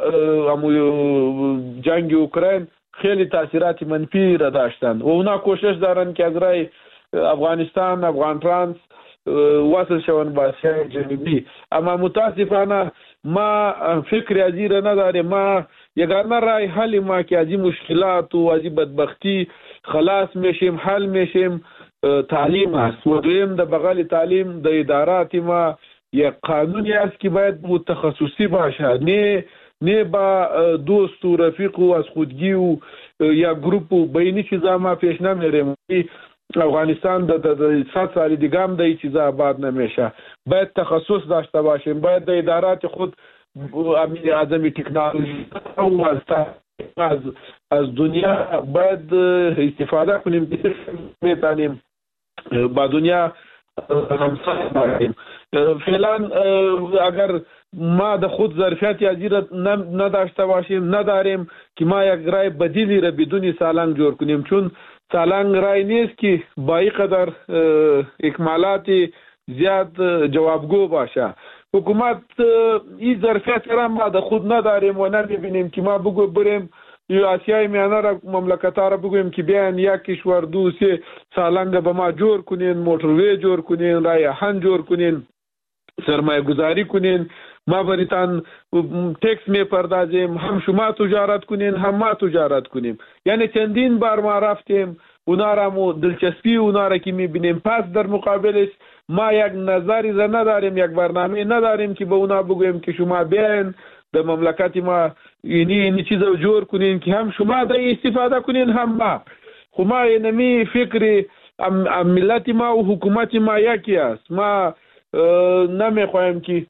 جنگ اوکراین خیلی تاثیرات منفی را داشتن و اونا کوشش دارن که از رای افغانستان افغان ترانس وصل شوند به آسیای جنوبی. اما متاسفانه ما فکر از این نداریم. ما یگانه رای حل ما که از این مشکلات و از این بدبختی خلاص میشیم حل میشیم تعلیم است و دویم د بغل تعلیم د ادارات ما یک قانونی است که باید تخصصی باشه، نه نه با دوست و رفیق و از خودگی و یا گروپ و بینی چیزا ما پیش نمیریم. افغانستان د صد سال دیگه هم د این چیزا آباد نمیشه. باید تخصص داشته باشیم، باید د ادارات خود اعظمی تکنولوژی و از از دنیا باید استفاده کنیم که میتونیم با دنیا همسایه باشیم. فعلا اگر ما د خود ظرفیت ازیره نداشته باشیم نداریم که ما یک رای بدیلی را بدون سالنگ جور کنیم، چون سالنگ رای نیست که با این قدر اکمالات زیاد جوابگو باشه. حکومت این ظرفیت را ما د خود نداریم و نمیبینیم که ما بگو بریم یا آسیای میانه را مملکت‌ها را بگویم که بیاین یک کشور دو سه سالنگ به ما جور کنین، موتروی جور کنین، رای آهن جور کنین، سرمایه گذاری کنین، ما بریتان تکس می پردازیم، هم شما تجارت کنین هم ما تجارت کنیم. یعنی چندین بار ما رفتیم اونا را مو دلچسپی اونا را که می بینیم، پس در مقابلش ما یک نظری را نداریم، یک برنامه نداریم که به اونا بگویم که شما بیاین در مملکت ما اینی اینی چیز رو جور کنین که هم شما در استفاده کنین هم ما. خب ما اینمی فکر ملت ما و حکومت ما یکی است. ما نمیخوایم که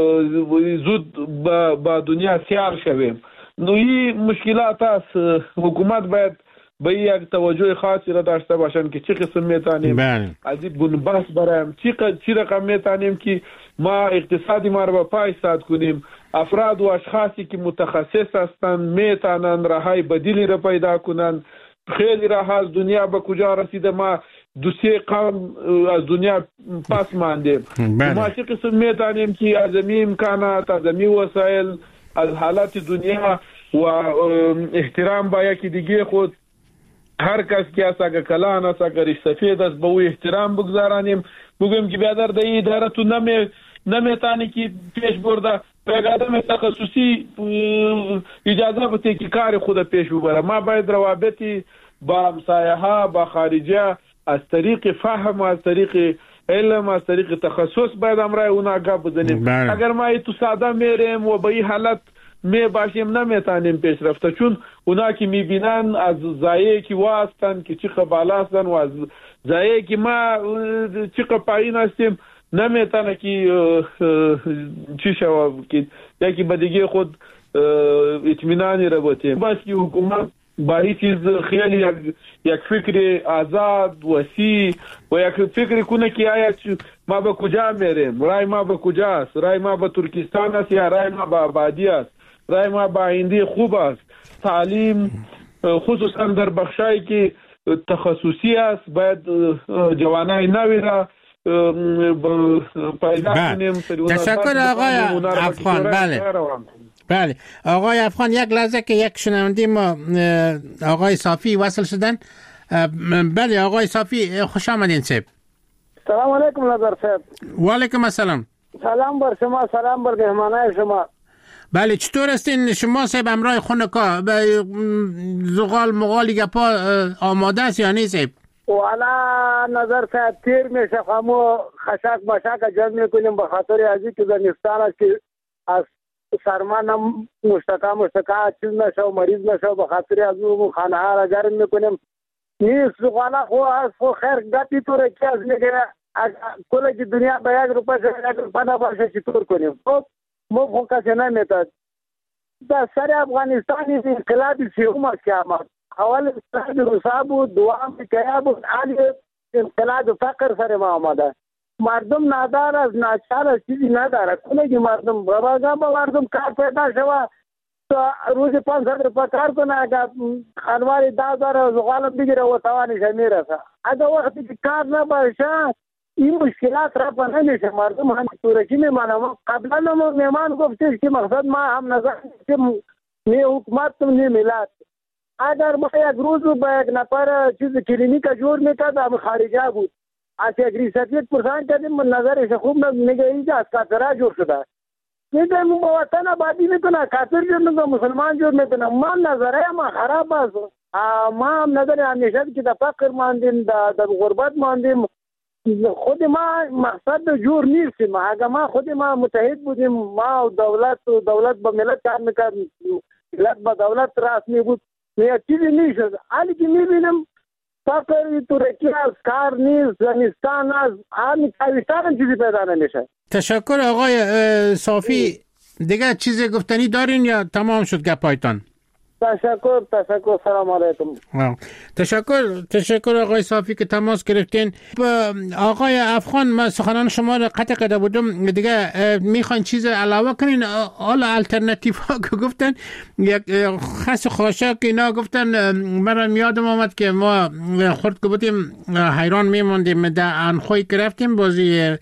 زود با دنیا سیار شویم. نو این مشکلات است. حکومت باید به یک توجه خاصی را داشته باشن که چه قسم میتونیم از این بنبست برایم، چی رقم میتونیم که ما اقتصادی ما را به پای ساد کنیم. افراد و اشخاصی که متخصص هستند میتونن راههای بدیلی را پیدا کنن. خیلی راه از دنیا به کجا رسیده، ما دو سه قرن از دنیا پس ماندیم. ما چه قسم میتونیم که از این امکانات، از این وسایل، از حالات دنیا و احترام با یکی دیگه خود هر کس که است اگر کلان است اگر سفید است به او احترام بگذارانیم. بگویم که بیادر در این اداره تو نمی نمیتانی که پیش برده به آدم تخصصی اجازه بده که کار خود پیش ببره. ما باید روابطی با همسایه ها با خارجه از طریق فهم و از طریق علم از طریق تخصص باید امرای اونا گپ بزنیم. اگر ما تو ساده میریم و به این حالت می باشیم نمیتونیم پیش رفته، چون اونا که میبینن از زایه که واسطن که چقدر بالا هستن و از زایه که ما چقدر پایین هستیم نمیتونه که چی شود که یکی به دیگه خود اطمینانی را بتیم. بس که حکومت با این چیز خیلی یک, یک فکر آزاد وسیع و یک فکر کنه که آیا ما به کجا میریم، رای ما به کجاست، رای ما به ترکستان است یا رای ما به آبادی است، رای ما به آینده خوب است. تعلیم خصوصا در بخشایی که تخصصی است باید جوانای نوی را پیدا کنیم. تشکر آقای افغان. بله بله آقای افغان، یک لحظه که یک شنونده ما آقای صافی وصل شدن. بله آقای صافی خوش آمدین صاحب. سلام علیکم نظر صاحب. و علیکم السلام. سلام بر شما، سلام بر مهمانای شما. بله چطور هستین شما صاحب؟ امرای خونکا زغال مغالی گپا آماده است یا نیست صاحب؟ والا نظر صاحب تیر میشه خامو خشک مشک جمع میکنیم به خاطر ازی که زمستان است که از سرمان هم مشتکا مشتکا چیز نشه و مریض نشه، به خاطر از اون خانه ها را گرم میکنیم. نیست زغالا خو از خو خیر گپی تو رکی از میگه کل که دنیا به یک روپا شد یک روپا نباشه چطور کنیم؟ خب مو خو کسی نمیتد. در سر افغانستانی انقلاب سیوم است که آمد. اول انقلاب روسا بود، دوام کیا بود، آلی انقلاب فقر سر ما آمده. مردم نادار از ناچار از چیزی نداره. کنه که مردم بابا با مردم کار پیدا شوه تا روز پانصد روپا کار کنه، اگر خانواری ده داره زغالم بگیره و توانش میرسه. اگر وقتی که کار نباشه این مشکلات را پا نمیشه. مردم هم تورکی میمانم. قبلا هم میمان گفتش که مقصد ما هم نظر که نی حکومت نی ملت. اگر ما یک روز با یک نفر چیز کلینیک جور میکرد هم خارجه بود. از یک ریسیت پرسان کردیم من نظرش خوب نمیگه اینجا از کافرها جور شده. میگه من با وطن آبادی میکنه، کافر جور میکنه، مسلمان جور میکنه. ما نظره ما خراب است. ما هم نظر همیشه که در فقر ماندیم، در غربت ماندیم. خود ما مقصد جور نیستیم. اگر ما خود ما متحد بودیم، ما و دولت و دولت با ملت کار میکرد، ملت با دولت رسمی بود، یک چیزی نیشد. حالی که میبینیم فقر ترکی از کار نیست، زمستان از همین کویستان هم چیزی پیدا نمیشه. تشکر آقای صافی. دیگه چیزی گفتنی دارین یا تمام شد گپایتان؟ تشکر تشکر سلام علیکم. تشکر تشکر آقای صافی که تماس گرفتین. آقای افغان من سخنان شما را قطع کرده بودم، دیگه میخواین چیز علاوه کنین؟ حالا الټرناتیو ها که گفتن یک خاص خاشاک اینا گفتن، من یادم آمد که ما خورد که بودیم حیران میموندیم در انخوی که رفتیم بازی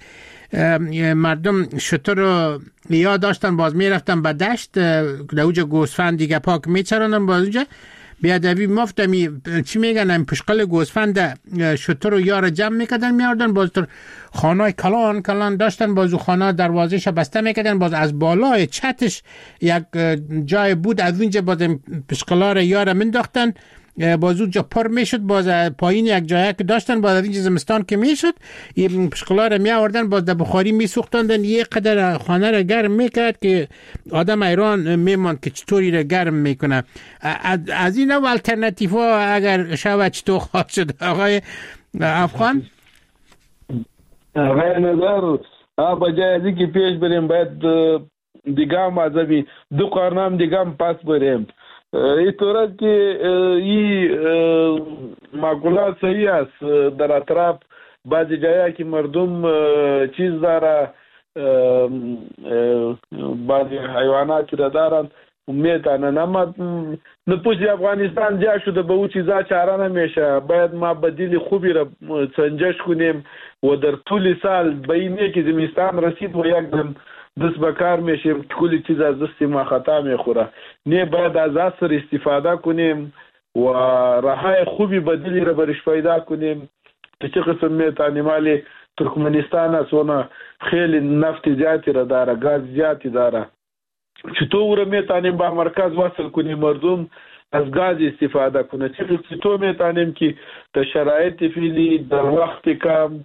مردم شتر رو یاد داشتن، باز می رفتن به دشت در اوجا گوسفند دیگه پاک می چرانن، باز اونجا بیادوی مفتمی چی میگن این پشقل گوسفند شتر رو یار جمع میکردن میاردن، باز تر خانه کلان کلان داشتن، باز او خانه دروازهش بسته میکردن، باز از بالای چتش یک جای بود از اونجا باز پشقلا رو یار منداختن، باز اونجا پر میشد، باز پایین یک جایی که داشتن باز اینجا زمستان که میشد این پشقلا رو می آوردن، باز در بخاری می سوختاندن، یک قدر خانه رو گرم میکرد که آدم ایران میماند که چطوری رو گرم میکنه. از این نوع الټرناتیو ها اگر شود چطور خواهد شد آقای افغان؟ آقای نظر بجای ازی که پیش بریم باید دیگه هم ازمی دو قرنم دیگه هم پس بریم. این طورت که این معقولات صحیح است. در اطراف بعضی جایی که مردم چیز داره، بعضی حیواناتی را دارن میتانن، اما نپوش افغانستان جا شده به او چیزا چاره نمیشه. باید ما بدیل خوبی را سنجش کنیم و در طول سال به اینه که زمستان رسید و یک دم دست بکار میشیم کلی چیز از دست ما خطا میخوره. نه باید از عصر استفاده کنیم و راهای خوبی بدیلی را برش پیدا کنیم که چه قسم میتانیم. مالی ترکمنستان است و خیلی نفت زیادی را داره، گاز زیادی داره. چطور میتانیم با مرکز وصل کنیم مردم از گاز استفاده کنه؟ چطور میتانیم که در شرایط فعلی در وقت کم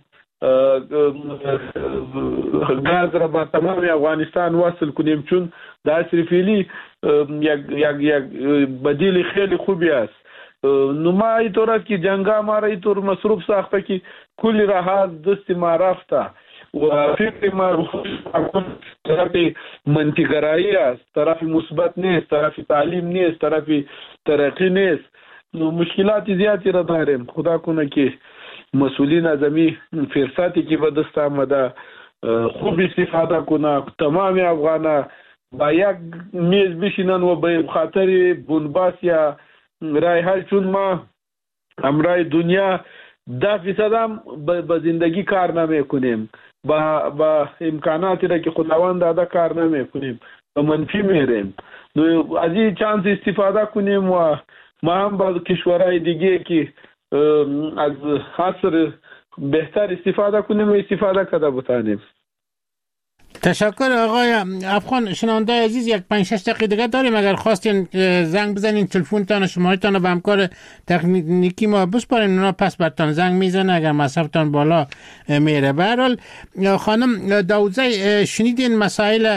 گاز را با تمام افغانستان وصل کنیم، چون در عصر فعلی یک یک یک بدیل خیلی خوبی است. نو ما اینطور که جنگا ما را اینطور مصروف ساخته که کلی راه از دست ما رفته و فکر ما طرف منطقه‌گرایی است، طرف مثبت نیست، طرف تعلیم نیست، طرف ترقی نیست. مشکلات زیادی را داریم. خدا کنه که مسئولین ازمی فرصتی که به دست آمده خوب استفاده کنه. تمام افغانا با یک میز بشینن و به خاطر بنباس یا رای حل، چون ما امرای دنیا ده فیصد هم به زندگی کار نمی کنیم، با با امکاناتی را که خداوند داده کار نمی کنیم، به منفی میریم. نو از این چانس استفاده کنیم و ما هم با کشورهای دیگه که از عصر بهتر استفاده کنیم و استفاده کرده بتانیم. تشکر آقای افغان. شنونده عزیز، یک پنج شش دقیقه دیگه داریم. اگر خواستین زنگ بزنین تلفنتان شمارتان به همکار تکنیکی ما بسپارین، اونا پس برتان زنگ میزنه اگر مصرفتان بالا میره. به هر حال خانم داوودزی، شنیدین مسائل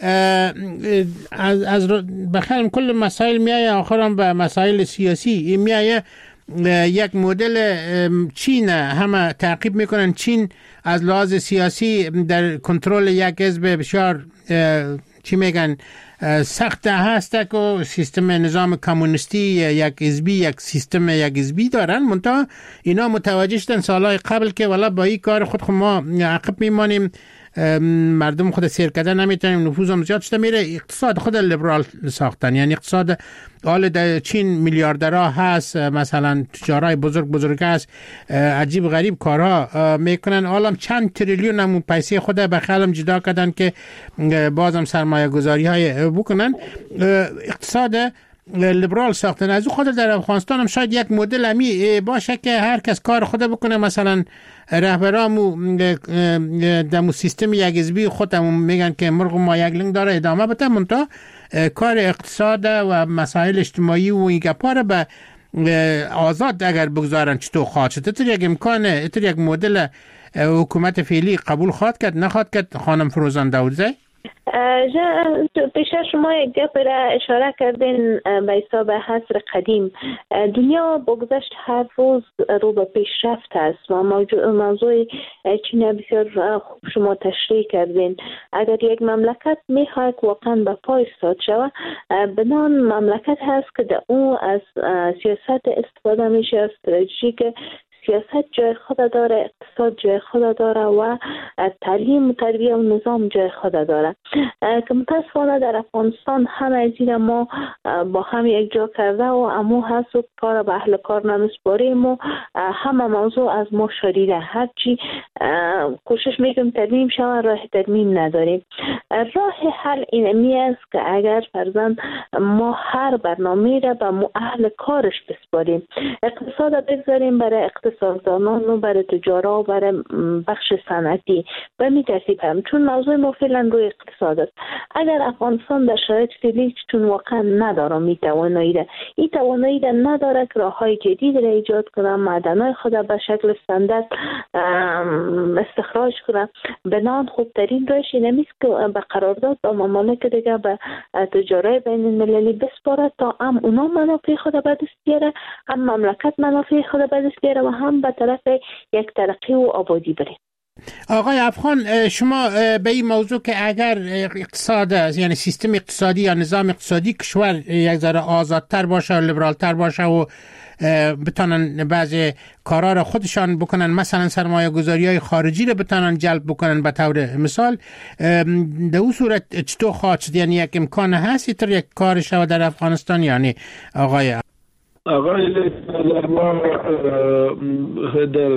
از از بخیر کل مسائل میایه آخرام به مسائل سیاسی میایه. یک مدل چین همه تعقیب میکنن. چین از لحاظ سیاسی در کنترل یک حزب بسیار چی میگن سخت هست که سیستم نظام کمونیستی یک حزبی یک سیستم یک حزبی دارن. منتها اینا متوجه شدن سالهای قبل که والا با این کار خود خود ما عقب میمانیم، مردم خود سیر کردن نمیتونیم، نفوذم زیاد شده میره. اقتصاد خود لیبرال ساختن، یعنی اقتصاد حال در چین میلیاردرها هست، مثلا تجارای بزرگ بزرگ هست، عجیب غریب کارها میکنن. حالا چند تریلیون هم پیسه خود به خیالم جدا کردن که بازم سرمایه گذاری های بکنن. اقتصاد لیبرال ساختن. از او خود در افغانستان هم شاید یک مدل امی باشه که هر کس کار خود بکنه. مثلا رهبرامو دمو سیستم یک حزبی خودمون میگن که مرغ ما یک لنگ داره ادامه بده، منتها کار اقتصاد و مسائل اجتماعی و این گپا رو به آزاد اگر بگذارن چطور خواهد شد. اتر یک امکانه، اتر یک مدل حکومت فعلی قبول خواهد کرد نخواهد کرد؟ خانم فروزان داوودزی. پیش شما یک گپ را اشاره کردین به حساب عصر قدیم. دنیا با گذشت هر روز رو به پیشرفت است و موضوع چین بسیار خوب شما تشریح کردین. اگر یک مملکت میخواد واقعا به پای ایستاد شود، بنان مملکت هست که در اون از سیاست استفاده میشه، استراتژی که سیاست جای خود داره، اقتصاد جای خود داره و تعلیم و تربیه و نظام جای خود داره که متاسفانه در افغانستان همه از این ما با هم یک جا کرده و امو هست و کار به اهل کار نمیسپاریم و همه موضوع از ما شدیده. هرچی کوشش میکنیم ترمیم شود، راه ترمیم نداریم. راه حل اینمی است که اگر فرضاً ما هر برنامه را به مو اهل کارش بسپاریم، اقتصاد بگذاریم برای اقتصاددانان و برای تجارا و برای بخش صنعتی به می ترتیب هم، چون موضوع ما فعلا روی اقتصاد است. اگر افغانستان در شرایط فعلی چون واقعا نداره می توانایی ده این توانایی ده نداره که راه های جدید را ایجاد کنه، معدنهای خود به شکل استاندارد استخراج کنه، بنان خوبترین راهش این است که به قرارداد با ممالک دیگه به تجارای بین المللی بسپاره تا هم اونا منافع خود به دست بیاره، هم مملکت منافع خود به دست بیاره و هم به طرف یک ترقی و آبادی بریم. آقای افغان، شما به این موضوع که اگر اقتصاد یعنی سیستم اقتصادی یا نظام اقتصادی کشور یک ذره آزادتر باشه و لیبرالتر باشه و بتونن بعضی کارا را خودشان بکنن، مثلا سرمایه گذاری های خارجی را بتونن جلب بکنن به طور مثال، در اون صورت چطور خواهد شد؟ یعنی یک امکان هست اینطور یک کار شود در افغانستان؟ یعنی آقای آقای در ما در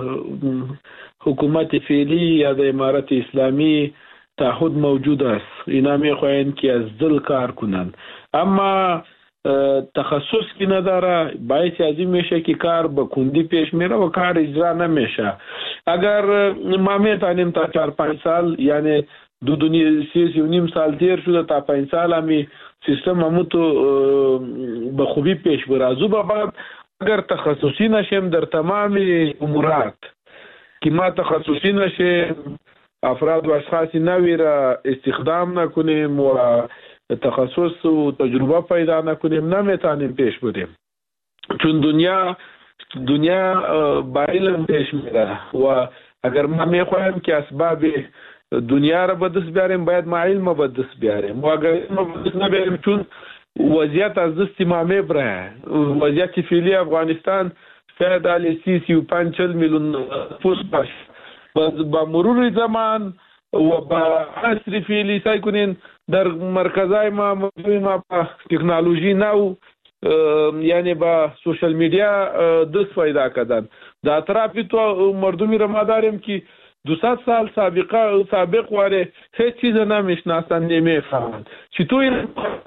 حکومت فعلی یا در امارت اسلامی تعهد موجود است. اینا میخواین که از دل کار کنن، اما تخصص کی نداره، باعث از این میشه که کار به کندی پیش میره و کار اجرا نمیشه. اگر ما میتونیم تا چهار پنج سال، یعنی دو دنیا سی و نیم سال تیر شده تا پنج سال همی سیستم همو تو به خوبی پیش بره. از او به بعد اگر تخصصی نشیم در تمام امورات که ما تخصصی نشیم، افراد و اشخاص نوی را استخدام نکنیم و تخصص و تجربه پیدا نکنیم، نمیتونیم پیش بریم. چون دنیا دنیا با علم پیش میره و اگر ما میخوایم که اسباب دنیا را به دست بیاریم باید ما علم به دست بیاریم و اگر علم به دست نبیاریم، چون وضعیت از دست امام بره. وضعیت فعلی افغانستان شاید حالی سی سی و پنج چل میلیون نفوس باشه. با مرور زمان و با عصر فعلی سعی کنین در مرکزای ما موضوع ما با تکنولوژی نو یعنی با سوشل میدیا دست پیدا کردن. در اطراف تو مردمی را ما داریم که دوصد سال سابقه سابق واره هیچ چیز نمیشناسن نمیفهمند. چطور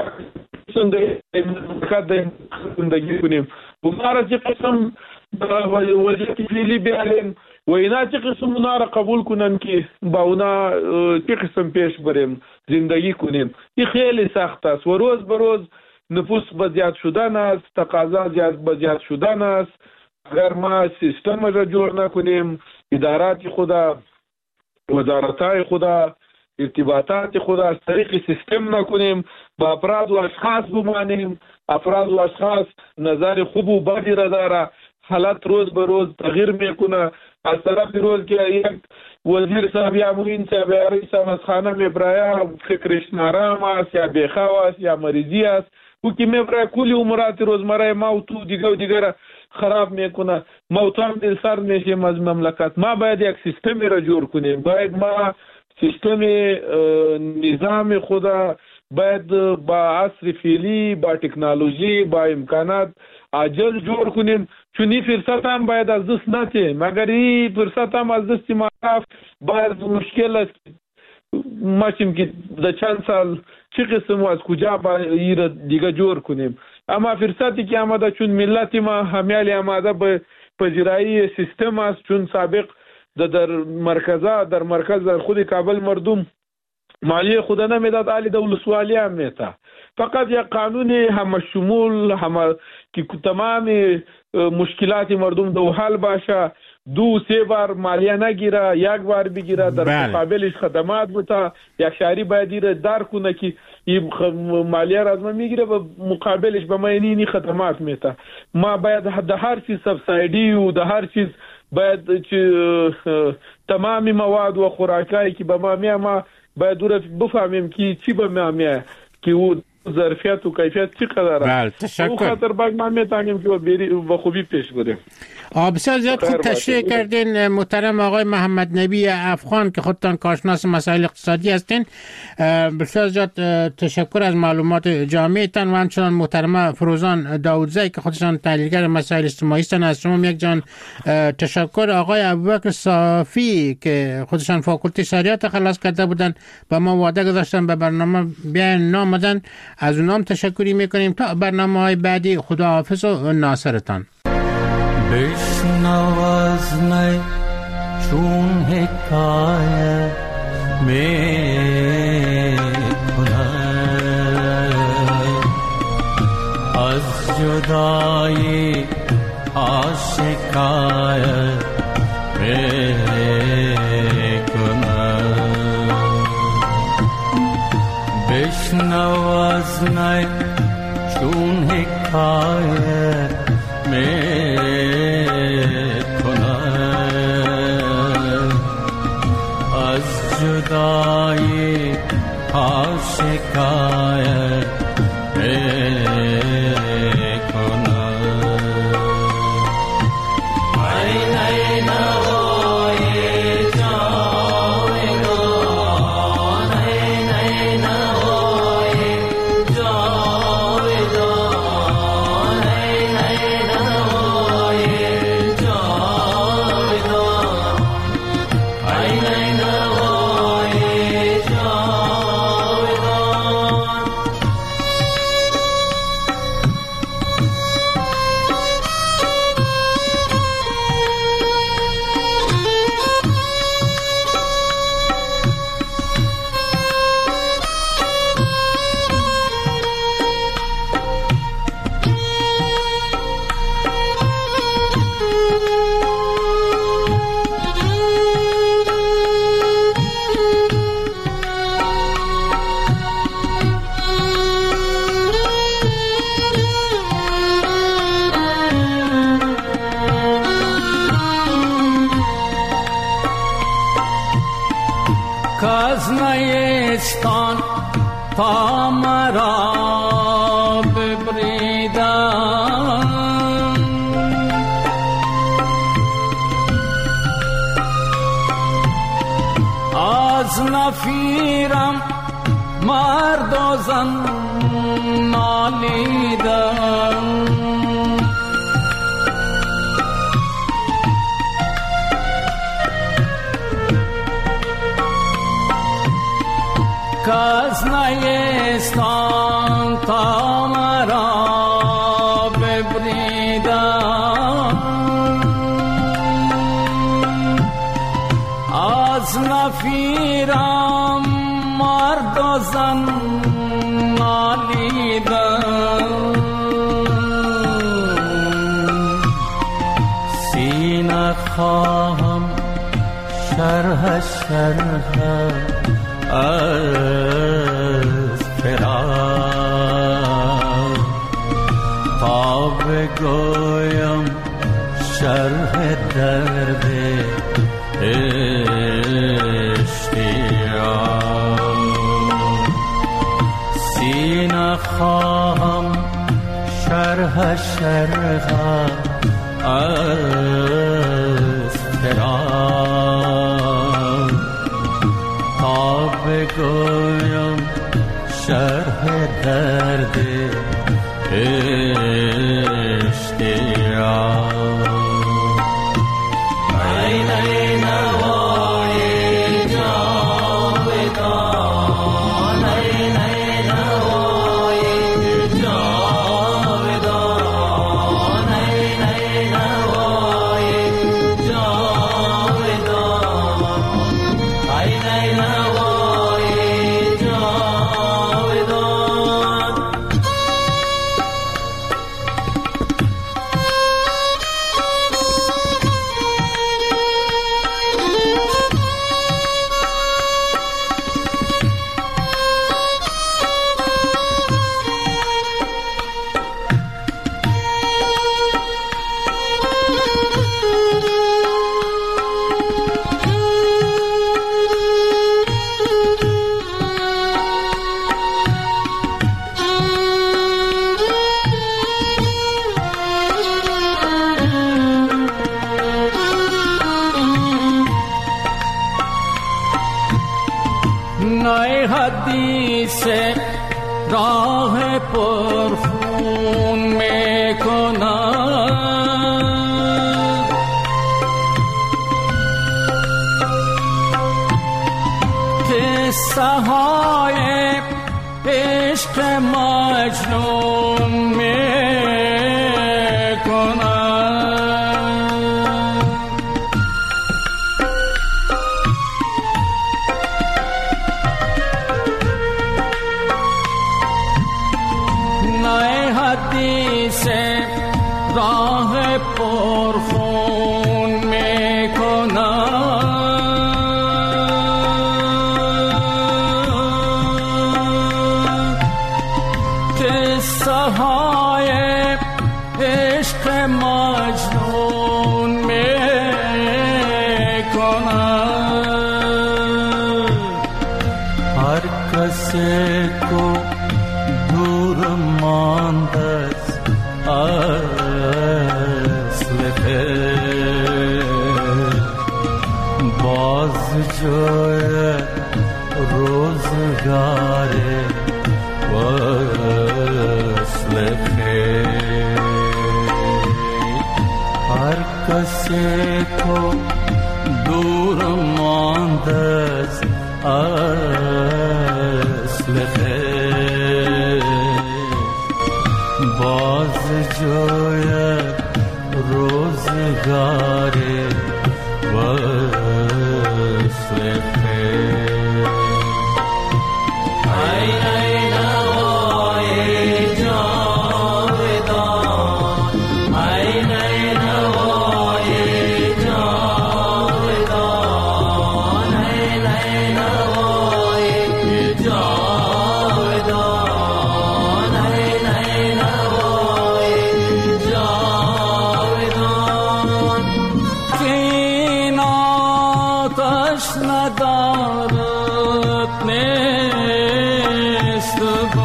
زندگی کنیم؟ بمارا چه قسم وضعیت فعلی بیاریم و اینا چه قسم اونا را قبول کنن که با اونا چه قسم پیش بریم زندگی کنیم. این خیلی سخت است و روز به روز نفوس به زیاد شدن است، تقاضا زیاد به زیاد شدن است. اگر ما سیستم را جور نکنیم، ادارات خدا، وزارتای خدا، ارتباطات خدا از طریق سیستم نکنیم، با افراد و اشخاص بمانیم، افراد و اشخاص نظر خوب و بدی را داره، حالت روز به روز تغییر میکنه. از طرف روز که یک وزیر صاحب یا معین صاحب یا رئیس از خانه میبرایا فکرش نارام است یا بیخوا است یا مریضی است، او که میبرایا کلی امورات روزمره ما و تو دیگه و دیگه را خراب میکنه. ما تو هم دل سر میشیم از مملکت. ما باید یک سیستمی را جور کنیم، باید ما سیستم نظام خدا باید با عصر فعلی، با تکنولوژی، با امکانات عاجل جور کنیم، چون این فرصت هم باید از دست نده. مگر این فرصت هم از دست ما رفت باید مشکل است. ما چیم که در چند سال چه قسم و از کجا باید را دیگه جور کنیم. اما فرصتی که آمده چون ملت ما همیالی آمده به پذیرایی سیستم است، چون سابق در مرکزا در مرکز در خود کابل مردم مالیه خود نمیداد، علی دولسوالی هم میتا. فقط یک قانون همه شمول همه که تمام مشکلات مردم دو حل باشه، دو سه بار مالیه نگیره، یک بار بگیره، در مقابلش خدمات بوده. یک شهری باید ایره در کنه که این مالیه را از ما میگیره و مقابلش به ما اینی خدمات میته. ما باید در هر چیز سبسایدی و در هر چیز باید تمام مواد و خوراکایی که به ما میه ما باید دور بفهمیم که چی به ما میه، که او ظرفیت و کیفیت چی قدره. بله تشکر. او خاطر باید ما میتونیم که با خوبی پیش بریم. بسیار زیاد خوب تشریح کردین محترم آقای محمد نبی افغان که خودتان کارشناس مسائل اقتصادی هستین. بسیار زیاد تشکر از معلومات جامعتان و همچنان محترم فروزان داودزی که خودشان تحلیلگر مسائل اجتماعی هستند. از شما یک جان تشکر. آقای ابوبکر صافی که خودشان فاکولته شریعت خلاص کرده بودن با ما وعده گذاشتن به برنامه بیان نامدن، از اونام تشکری میکنیم. تا برنامه های بعدی خداحافظ و ناصرتان. بشنو از می چون حکایت می کند از جدایی آشکایت می کند. بشنو از می چون حکایت می جدایی ها شکایت بکنم. ای نی نوای جاودان، ای نی نوای جاودان، ای نی نوای جاودان، ای نی کاز نیستان تا مرا نفیرم مرد و زن نالیدم کس نیستان تا مرا ببریدم از نفیرم مرد و زن نالیدم سینه خواهم شرح شرح از فراق تا بگویم شرح درد اشتیاق سینه خواهم شرح شرح از فراق تا بگویم شرح درد اشتیاق این این نوای جاودان این این نوای جاودان این این نوای جاودان این این نوای جاودان نای حدیث راه پرخون میکنم قصه های عشق مجنون میکنم نای حدیث راه پرخون میکنم قصه های عشق مجنون میکنم هر کسی کو دور مانده اصل خیر باز جای روزگار وصل خیر هر کسی کو دور مانده اصل خیر باز جای روزگار وصل خیر ای ای نوای جاودان ای ای نوای جاودان ای ای نوای جاودان ای ای نوای جاودان که این آتش ندارد نیست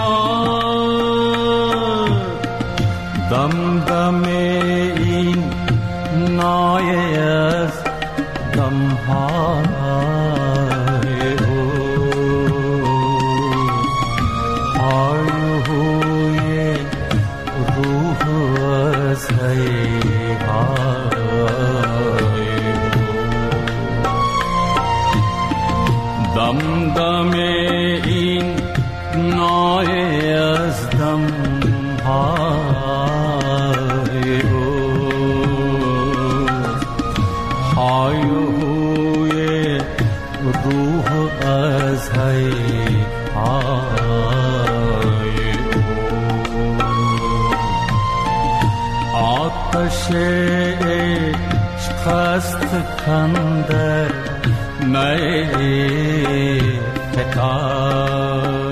بار دم دم این نایه از دمهای او عشق است کندر می فتاد